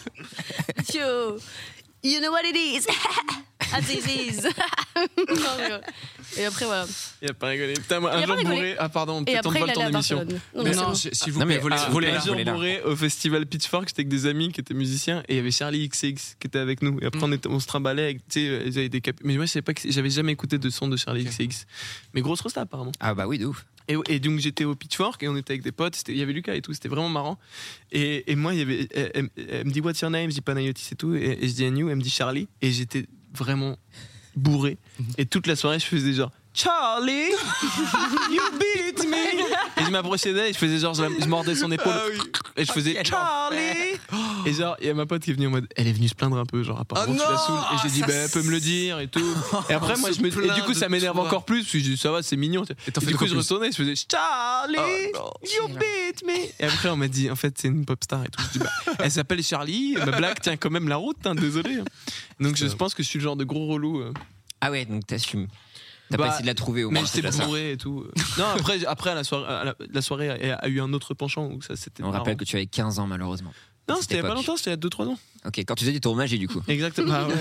You know what it is. As it is. Non, mais, et après, voilà. Il a pas rigolé. Putain, moi, un jour bourré. Ah, pardon, Et peut-être on après, vole il ton allait à émission. Barcelone. Non, Mais mais non, c'est bon. s'il vous Non, plaît, mais volez Un là. jour bourré au festival Pitchfork, j'étais avec des amis qui étaient musiciens et il y avait Charlie XCX qui était avec nous. Et après, on se trimballait avec, tu sais, ils avaient des mais moi, je savais pas que j'avais jamais écouté de son de Charlie XCX. Mais grosse rosta, apparemment. Ah bah oui, de ouf. Et donc j'étais au Pitchfork et on était avec des potes, il y avait Lucas et tout, c'était vraiment marrant. Et moi, il y avait, elle me dit What's your name? Je dis Panayotis et tout, et je dis And you, elle me dit Charlie, et j'étais vraiment bourré. Et toute la soirée, je faisais genre Charlie, you beat me. Et je m'approchais d'elle et je faisais genre, je mordais son épaule et je faisais Charlie. Et genre, il y a ma pote qui est venue en mode, elle est venue se plaindre un peu, genre apparemment tu la saoules. Et j'ai dit, bah elle peut me le dire et tout. Et après, moi, et du coup, ça m'énerve encore plus. Parce que je dis, ça va, c'est mignon. Et du coup, je retournais, je faisais, Charlie, you beat me. Et après, on m'a dit, en fait, c'est une pop star et tout. Je dis, bah, elle s'appelle Charlie, ma blague tient quand même la route, hein, désolé. Donc, je pense que je suis le genre de gros relou. Ah ouais, donc t'assumes. T'as pas essayé de la trouver au moins. Mais j'étais bourré et tout. Non, après la soirée a eu un autre penchant où ça c'était. On rappelle que tu avais 15 ans malheureusement. Non, c'était il y a pas longtemps, c'était il y a 2-3 ans. Ok, quand tu faisais du tournage et du coup. Exactement. Ah ouais.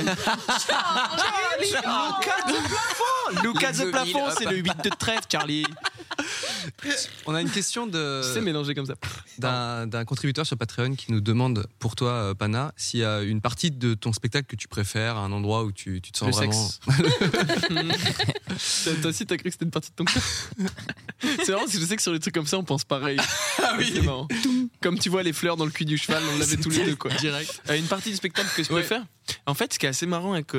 Lucas de plafond, c'est le 8 de trèfle, Charlie. On a une question c'est mélangé comme ça. D'un contributeur sur Patreon qui nous demande pour toi, Pana, s'il y a une partie de ton spectacle que tu préfères, un endroit où tu te sens le vraiment. Sexe. Toi aussi, t'as cru que c'était une partie de ton corps. C'est marrant parce que je sais que sur les trucs comme ça, on pense pareil. Ah oui, c'est marrant. Comme tu vois les fleurs dans le cul du cheval, on l'avait tous les deux, quoi. Direct. Une partie du spectacle que je préfère. En fait, ce qui est assez marrant avec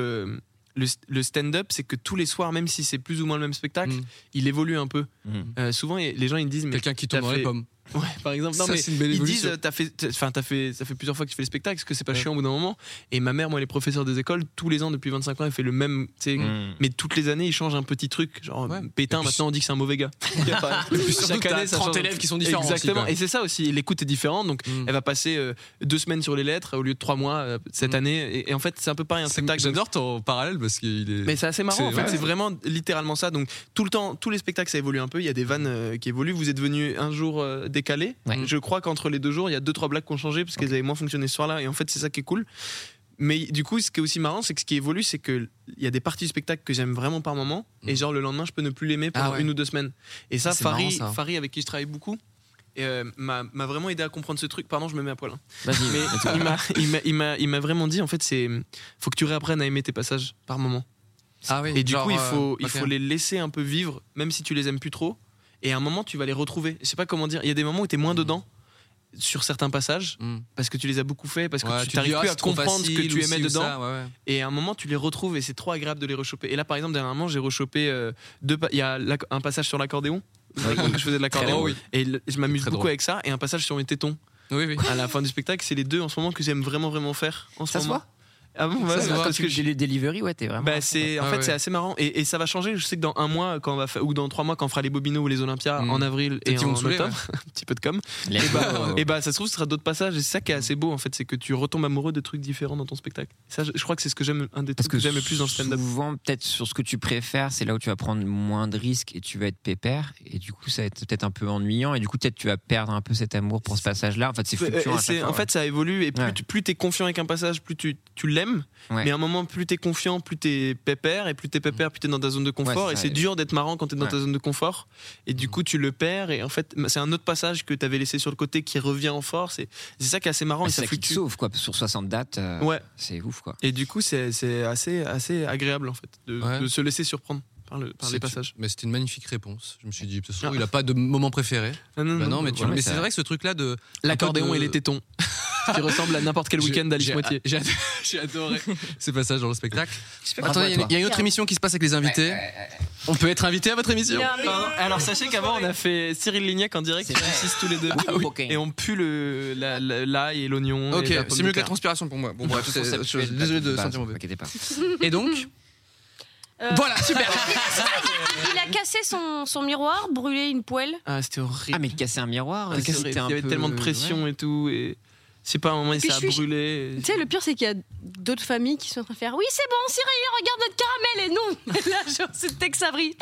le stand-up, c'est que tous les soirs, même si c'est plus ou moins le même spectacle, il évolue un peu. Souvent, les gens ils me disent, mais quelqu'un qui tombe dans les pommes. Ouais, par exemple. Non, ça, mais c'est une belle évolution. ils disent, ça fait plusieurs fois que tu fais le spectacle, est-ce que c'est pas chiant au bout d'un moment? Et ma mère, moi, elle est professeure des écoles, tous les ans depuis 25 ans, elle fait le même, mais toutes les années, ils changent un petit truc. Genre, Pétain, maintenant on dit que c'est un mauvais gars. Chaque année, ça 30 élèves qui sont différents. Exactement. Et c'est ça aussi, l'écoute est différente, donc elle va passer 2 semaines sur les lettres au lieu de 3 mois cette année. Et en fait, c'est un peu pareil, un spectacle. J'adore ton parallèle parce qu'il est. Mais c'est assez marrant, en fait, c'est vraiment littéralement ça. Donc, tout le temps, tous les spectacles, ça évolue un peu. Il y a des vannes qui évoluent. Vous êtes venu un jour décalé. Je crois qu'entre les 2 jours, il y a 2-3 blagues qui ont changé parce qu'elles avaient moins fonctionné ce soir-là. Et en fait, c'est ça qui est cool. Mais du coup, ce qui est aussi marrant, c'est que ce qui évolue, c'est qu'il y a des parties du spectacle que j'aime vraiment par moment. Et genre, le lendemain, je peux ne plus l'aimer pendant 1 ou 2 semaines. Et ça, Farid, avec qui je travaille beaucoup, m'a vraiment aidé à comprendre ce truc. Pardon, je me mets à poil. Mais il m'a vraiment dit, en fait, faut que tu réapprennes à aimer tes passages par moment. Ah oui, et du coup, il faut les laisser un peu vivre, même si tu les aimes plus trop. Et à un moment, tu vas les retrouver. Je sais pas comment dire. Il y a des moments où tu es moins dedans sur certains passages parce que tu les as beaucoup fait, parce que tu n'arrives plus à comprendre ce que tu aimais dedans. Ça, et à un moment, tu les retrouves et c'est trop agréable de les rechoper. Et là, par exemple, dernièrement, j'ai rechopé il y a un passage sur l'accordéon. Je faisais de l'accordéon. Et je m'amuse beaucoup avec ça. Et un passage sur mes tétons. À la fin du spectacle, c'est les deux en ce moment que j'aime vraiment faire. Ça se voit. Ah bon, parce que j'ai les delivery, t'es vraiment. Bah c'est assez marrant et ça va changer. Je sais que dans 1 mois, quand on va ou dans 3 mois, quand on fera les Bobino ou les Olympias en avril et en octobre, un petit peu de com. Et bah ça se trouve, ce sera d'autres passages. Et c'est ça qui est assez beau en fait, c'est que tu retombes amoureux de trucs différents dans ton spectacle. Ça, je crois que c'est ce que j'aime, un des trucs que j'aime le plus dans le stand-up. Souvent, peut-être sur ce que tu préfères, c'est là où tu vas prendre moins de risques et tu vas être pépère. Et du coup, ça va être peut-être un peu ennuyant. Et du coup, peut-être tu vas perdre un peu cet amour pour ce passage-là. En fait, c'est fluctuant. En fait, ça évolue et plus t'es confiant avec un passage, plus tu l'aimes. Mais à un moment, plus t'es confiant, plus t'es pépère, et plus t'es pépère, plus t'es dans ta zone de confort. Et c'est dur d'être marrant quand t'es dans ta zone de confort. Et du coup, tu le perds. Et en fait, c'est un autre passage que t'avais laissé sur le côté qui revient en force. C'est ça qui est assez marrant. Et c'est ça qui te sauve, quoi. Sur 60 dates, c'est ouf, quoi. Et du coup, c'est assez agréable, en fait, de se laisser surprendre par les passages. Mais c'était une magnifique réponse. Je me suis dit, de toute façon, il a pas de moment préféré. Non, mais c'est vrai que ce truc-là de l'accordéon et les tétons. Qui ressemble à n'importe quel week-end d'Alice Moitié. J'ai adoré ces passages dans le spectacle. Attendez, il y a une autre émission qui se passe avec les invités. On peut être invité à votre émission? Alors sachez qu'avant on a fait Cyril Lignac en direct, ils assistent tous les deux. Et on pue l'ail et l'oignon. Ok, c'est mieux que la transpiration pour moi. Bon bref, désolé de sentir mauvais. Et donc voilà, super. Il a cassé son miroir, brûlé une poêle. Ah, c'était horrible. Ah, mais il cassait un miroir. Il y avait tellement de pression et tout. Et je sais pas, à un moment, ça a brûlé. Tu sais, le pire, c'est qu'il y a d'autres familles qui sont en train de faire oui, c'est bon, Cyril, regarde notre caramel. Et non, là, genre, c'est Tex Avery.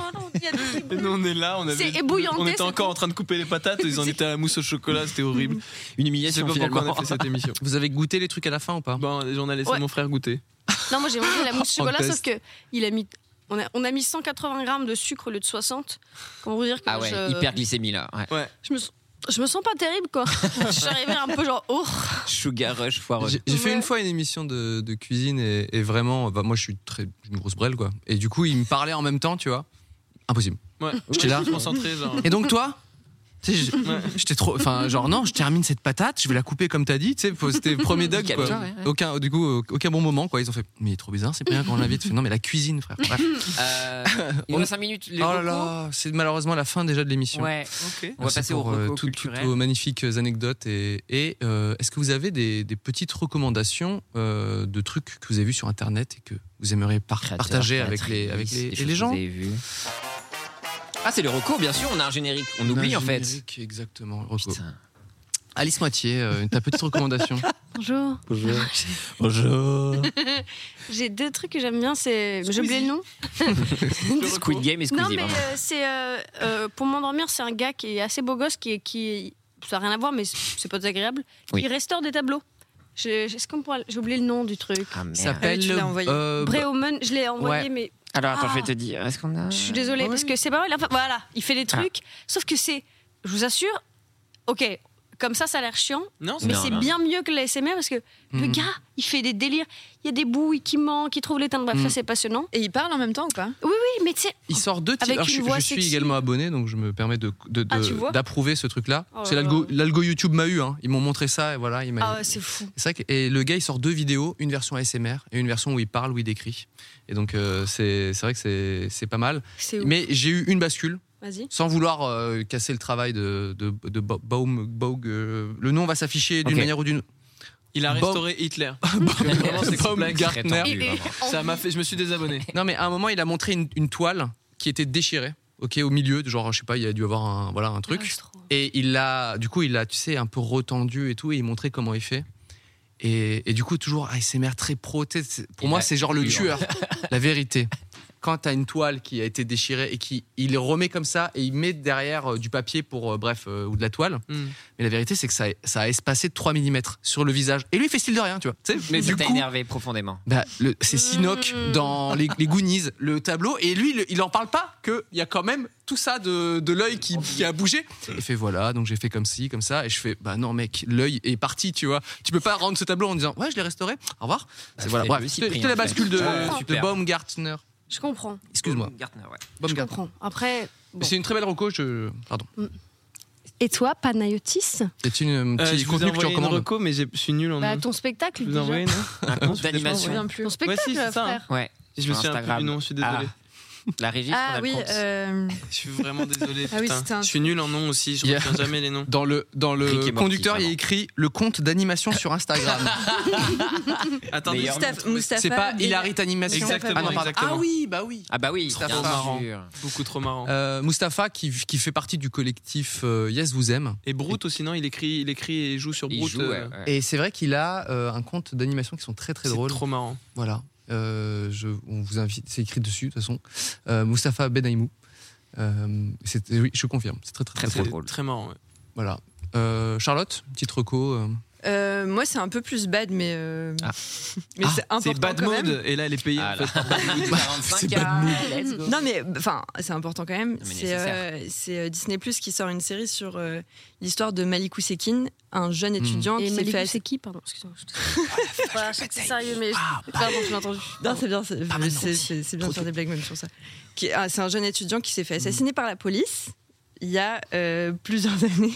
Et nous, on est là, on était encore en train de couper les patates, ils en étaient à la mousse au chocolat, c'était horrible. Une humiliation. Je sais pas pourquoi on a fait cette émission. Vous avez goûté les trucs à la fin ou pas? Bon, on a laissé mon frère goûter. Non, moi j'ai mangé la mousse au chocolat, sauf que on a mis 180 grammes de sucre au lieu de 60. Comment vous dire que hyperglycémie là. Ouais. Je me sens pas terrible, quoi. Je suis arrivée un peu genre Sugar rush foireux. J'ai fait une fois une émission de cuisine et vraiment, moi je suis une grosse brêle, quoi. Et du coup, il me parlait en même temps, tu vois. Impossible. Ouais. J'étais là, concentré, genre. Et donc toi, Tu sais, j'étais trop. Enfin, genre, non, je termine cette patate, je vais la couper comme t'as dit. Tu sais, c'était le premier Doug, quoi. Aucun bon moment, quoi. Ils ont fait, mais il est trop bizarre, c'est pas bien qu'on l'invite. Non, mais la cuisine, frère. Bref. Il reste 5 minutes. Oh là là, c'est malheureusement la fin déjà de l'émission. Ouais, ok. On va passer aux recos culturels. Toutes vos magnifiques anecdotes. Et est-ce que vous avez des petites recommandations de trucs que vous avez vus sur Internet et que vous aimeriez partager avec les gens? Ah, c'est le recours, bien sûr, on a un générique. On oublie en fait. Exactement, recours. Alice Moitié, ta petite recommandation. Bonjour. J'ai 2 trucs que j'aime bien, c'est. J'ai oublié le nom. Squid Game et Squeezie. Non, mais c'est. Pour m'endormir, c'est un gars qui est assez beau gosse, qui ça n'a rien à voir, mais c'est pas désagréable. Oui. Qui restaure des tableaux. J'ai oublié le nom du truc. Ah, merde. Ça s'appelle. Tu l'as envoyé. Breoman, je l'ai envoyé, ouais. mais. Alors attends, je vais te dire. Est-ce qu'on a. Je suis désolée, parce que c'est pas mal. Enfin, voilà, il fait des trucs, sauf que c'est. Je vous assure, ok, comme ça a l'air chiant, mais c'est bien mieux que l'ASMR parce que le gars, il fait des délires. Il y a des bouts qui manquent, il trouve les teintes. Bref, ça c'est passionnant. Et il parle en même temps ou pas? Oui, mais tu sais. Il sort 2 titres. Avec une voix je suis sexy. également abonné, donc je me permets d'approuver ce truc-là. Oh c'est là là. l'algo YouTube m'a eu. Hein. Ils m'ont montré ça et voilà. Ah ouais, c'est fou. C'est vrai et le gars, il sort 2 vidéos, une version ASMR et une version où il parle, où il décrit. Et donc c'est vrai que c'est pas mal. Mais j'ai eu une bascule. Vas-y. Sans vouloir casser le travail de Baum, le nom va s'afficher d'une manière ou d'une. Il a restauré Hitler. Vraiment, c'est complexe. Je me suis désabonné. Non, mais à un moment, il a montré une toile qui était déchirée. Ok, au milieu, genre, je sais pas, il y a dû avoir un truc. Et il l'a, tu sais, un peu retendu et tout, et il montrait comment il fait. Et du coup, toujours ASMR très pro. Pour moi, c'est genre le tueur, la vérité. Quand t'as une toile qui a été déchirée et il remet comme ça et il met derrière du papier pour, ou de la toile. Mais la vérité, c'est que ça a espacé de 3 mm sur le visage. Et lui, il fait style de rien, tu vois. Mais ça du t'a coup, énervé profondément. c'est Sinoc dans les Goonies, le tableau. Et lui, il en parle pas qu'il y a quand même tout ça de l'œil qui a bougé. Il fait voilà, donc j'ai fait comme ci, comme ça. Et je fais, non, mec, l'œil est parti, tu vois. Tu peux pas rendre ce tableau en disant, ouais, je l'ai restauré, au revoir. Voilà, bref, c'était la bascule de Baumgartner. Je comprends. Excuse-moi. Je comprends. Après. Bon. C'est une très belle reco, Pardon. Et toi, Panayotis? C'est une petite contenu que tu recommandes. Une reco, mais je suis nul en nom. Ton spectacle, déjà. Un compte d'animation. Ton spectacle, frère. Ouais. Je me suis un peu du nom, je suis désolé. La régie, oui. Je suis vraiment désolé. Ah oui, je suis nul en nom aussi, je retiens jamais les noms. Dans le conducteur, il y a écrit le compte d'animation sur Instagram. Attendez, Moustapha. C'est pas Hilarit Animation. Exactement. Ah oui, bah oui. Ah bah oui, trop marrant. Beaucoup trop marrant. Moustapha qui fait partie du collectif Yes vous aime. Et Brute aussi, non, il écrit et joue sur Brute. Et c'est vrai qu'il a un compte d'animation qui sont très très drôles. C'est trop marrant. Voilà. On vous invite, c'est écrit dessus de toute façon. Moustapha Benaïmou. Oui, je confirme, c'est très drôle. Très marrant. Ouais. Voilà. Charlotte, petite reco. Moi, c'est un peu plus bad, mais c'est important. C'est bad quand mode, même. et là, elle est payée. En fait. C'est bad mood. Non, mais enfin, c'est important quand même. C'est Disney Plus qui sort une série sur l'histoire de Malikou Sekine, un jeune étudiant qui s'est fait. C'est qui, pardon, excusez-moi. Voilà, c'est sérieux, mais pardon, je l'ai entendu. Non, c'est bien, c'est bien de faire des blagues même sur ça. C'est un jeune étudiant qui s'est fait assassiner par la police. Il y a plusieurs années.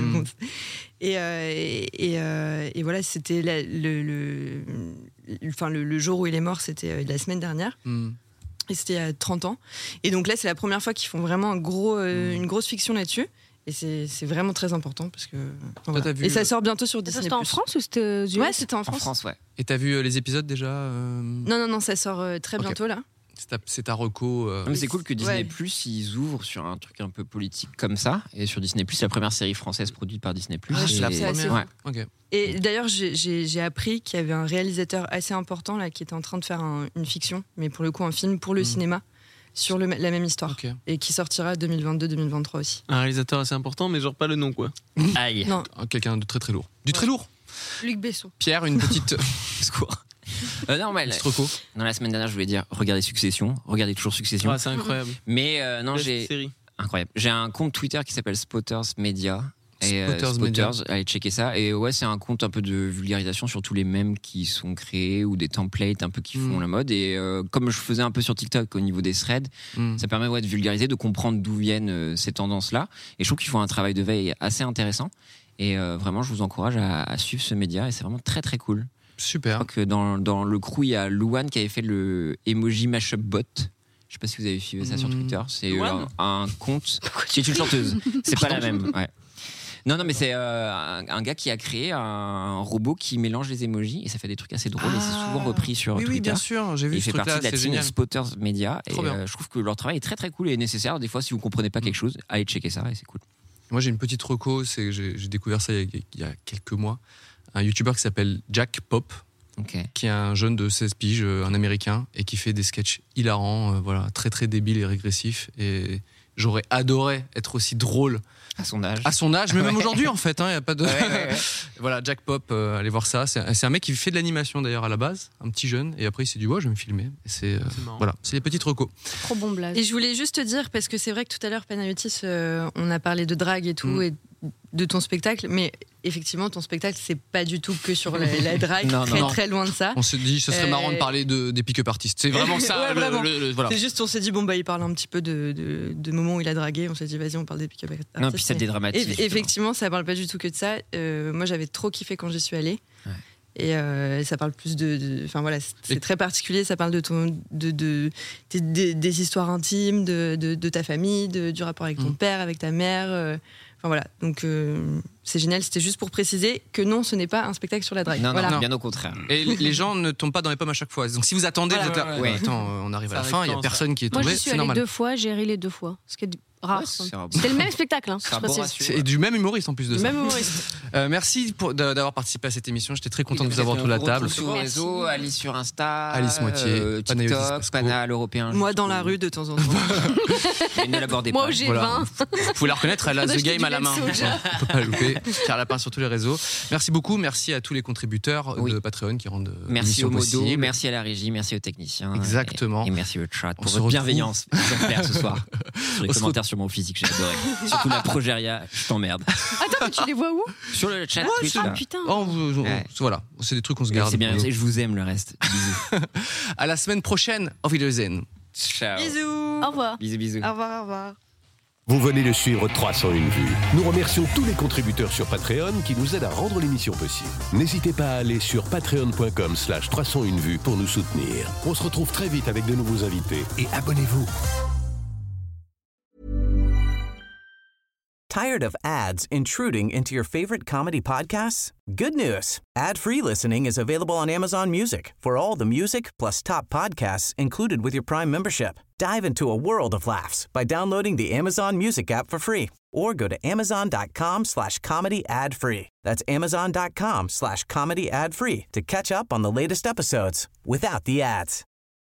Et voilà, c'était le jour où il est mort, c'était la semaine dernière. Et c'était il y a 30 ans. Et donc là, c'est la première fois qu'ils font vraiment une grosse fiction là-dessus. Et c'est vraiment très important parce que. Voilà. Et ça sort bientôt sur Disney+. C'était en France ou c'était aux US? Ouais, c'était en France. En France, ouais. Et t'as vu les épisodes déjà Non, ça sort très bientôt là. C'est ta reco. Mais c'est cool que Disney Plus ils ouvrent sur un truc un peu politique comme ça. Et sur Disney Plus, la première série française produite par Disney Plus. C'est la première. Ouais. Okay. Et d'ailleurs, j'ai appris qu'il y avait un réalisateur assez important là qui était en train de faire une fiction, mais pour le coup un film pour le cinéma sur la même histoire, et qui sortira 2022-2023 aussi. Un réalisateur assez important, mais genre pas le nom quoi. Aïe. Non. Quelqu'un de très très lourd. Du très lourd. Luc Besson. Pierre, une petite. Secours. Non, mais dans la semaine dernière, je voulais dire regardez Succession, regardez toujours Succession. C'est incroyable. Mais non, série. incroyable. J'ai un compte Twitter qui s'appelle Spotters Media. Spotters, allez checker ça. Et ouais, c'est un compte un peu de vulgarisation sur tous les mèmes qui sont créés ou des templates un peu qui font la mode. Et comme je faisais un peu sur TikTok au niveau des threads, ça permet de vulgariser, de comprendre d'où viennent ces tendances-là. Et je trouve qu'ils font un travail de veille assez intéressant. Et vraiment, je vous encourage à suivre ce média. Et c'est vraiment très très cool. Super. Je crois que dans le crew, il y a Louane qui avait fait le emoji mashup bot. Je sais pas si vous avez suivi ça sur Twitter. C'est un compte. C'est une chanteuse. C'est pas la même. Ouais. Non, mais c'est un gars qui a créé un robot qui mélange les emojis et ça fait des trucs assez drôles et c'est souvent repris sur Twitter. Oui, bien sûr, j'ai vu il ce fait truc-là, partie de la c'est team génial. Spotters Media et je trouve que leur travail est très très cool et nécessaire. Des fois, si vous comprenez pas quelque chose, allez checker ça et c'est cool. Moi, j'ai une petite reco, j'ai découvert ça il y a quelques mois. Un YouTuber qui s'appelle Jack Pop, qui est un jeune de 16 piges, un Américain, et qui fait des sketchs hilarants, très très débiles et régressifs. Et j'aurais adoré être aussi drôle à son âge. À son âge, mais même aujourd'hui en fait, y a pas de. Voilà, Jack Pop, allez voir ça. C'est un mec qui fait de l'animation d'ailleurs à la base, un petit jeune, et après il s'est dit ouais, je vais me filmer. Et c'est les petites recos. Trop bon blague. Et je voulais juste te dire parce que c'est vrai que tout à l'heure Panayotis, on a parlé de drague et tout et de ton spectacle, mais effectivement ton spectacle c'est pas du tout que sur la drague, très loin de ça. On s'est dit ce serait marrant de parler des pick-up artistes. C'est vraiment ça. Voilà. C'est juste on s'est dit il parle un petit peu de moments où il a dragué. On s'est dit vas-y on parle des pick-up artistes. Non puis ça dédramatise. Effectivement ça parle pas du tout que de ça. Moi j'avais trop kiffé quand j'y suis allée. Et ça parle plus c'est très particulier. Ça parle des histoires intimes, de ta famille, du rapport avec ton père, avec ta mère. Donc c'est génial. C'était juste pour préciser que non, ce n'est pas un spectacle sur la drague. Non, bien au contraire. Et les gens ne tombent pas dans les pommes à chaque fois. Donc si vous attendez, vous êtes là. Attends, on arrive à la fin. Il y a personne qui est tombé. Moi, je suis allée 2 fois. J'ai ri les 2 fois. Ce qui est rare. C'était le même spectacle. Et du même humoriste en plus de ça. Même humoriste. Merci d'avoir participé à cette émission. J'étais très content de vous avoir autour de la table. Sur les réseaux, Alice sur Insta, Alice Moitié, TikTok, Pana l'Européen. Moi dans la rue de temps en temps. Ne l'abordez pas. Moi j'ai 20. Vous pouvez la reconnaître, elle a The Game à la main. On peut pas la louper. Pierre Lapin sur tous les réseaux. Merci beaucoup. Merci à tous les contributeurs de Patreon qui rendent merci au possible. Modo, merci à la régie, merci aux techniciens. Exactement. Et merci au chat pour votre bienveillance exemplaire ce soir. Sur les commentaires sur mon physique, j'ai adoré. Surtout la progéria, je t'emmerde. Attends, mais tu les vois où? Sur le chat Twitch. Ah putain. Voilà, c'est des trucs qu'on se garde. C'est bien, je vous aime le reste. Bisous. À la semaine prochaine. Auf Wiedersehen. Ciao. Bisous. Au revoir. Bisous. Au revoir. Vous venez de suivre 301 vues. Nous remercions tous les contributeurs sur Patreon qui nous aident à rendre l'émission possible. N'hésitez pas à aller sur patreon.com/301 vues pour nous soutenir. On se retrouve très vite avec de nouveaux invités et abonnez-vous. Tired of ads intruding into your favorite comedy podcasts? Good news. Ad-free listening is available on Amazon Music for all the music plus top podcasts included with your Prime membership. Dive into a world of laughs by downloading the Amazon Music app for free or go to amazon.com/comedy ad-free. That's amazon.com/comedy ad-free to catch up on the latest episodes without the ads.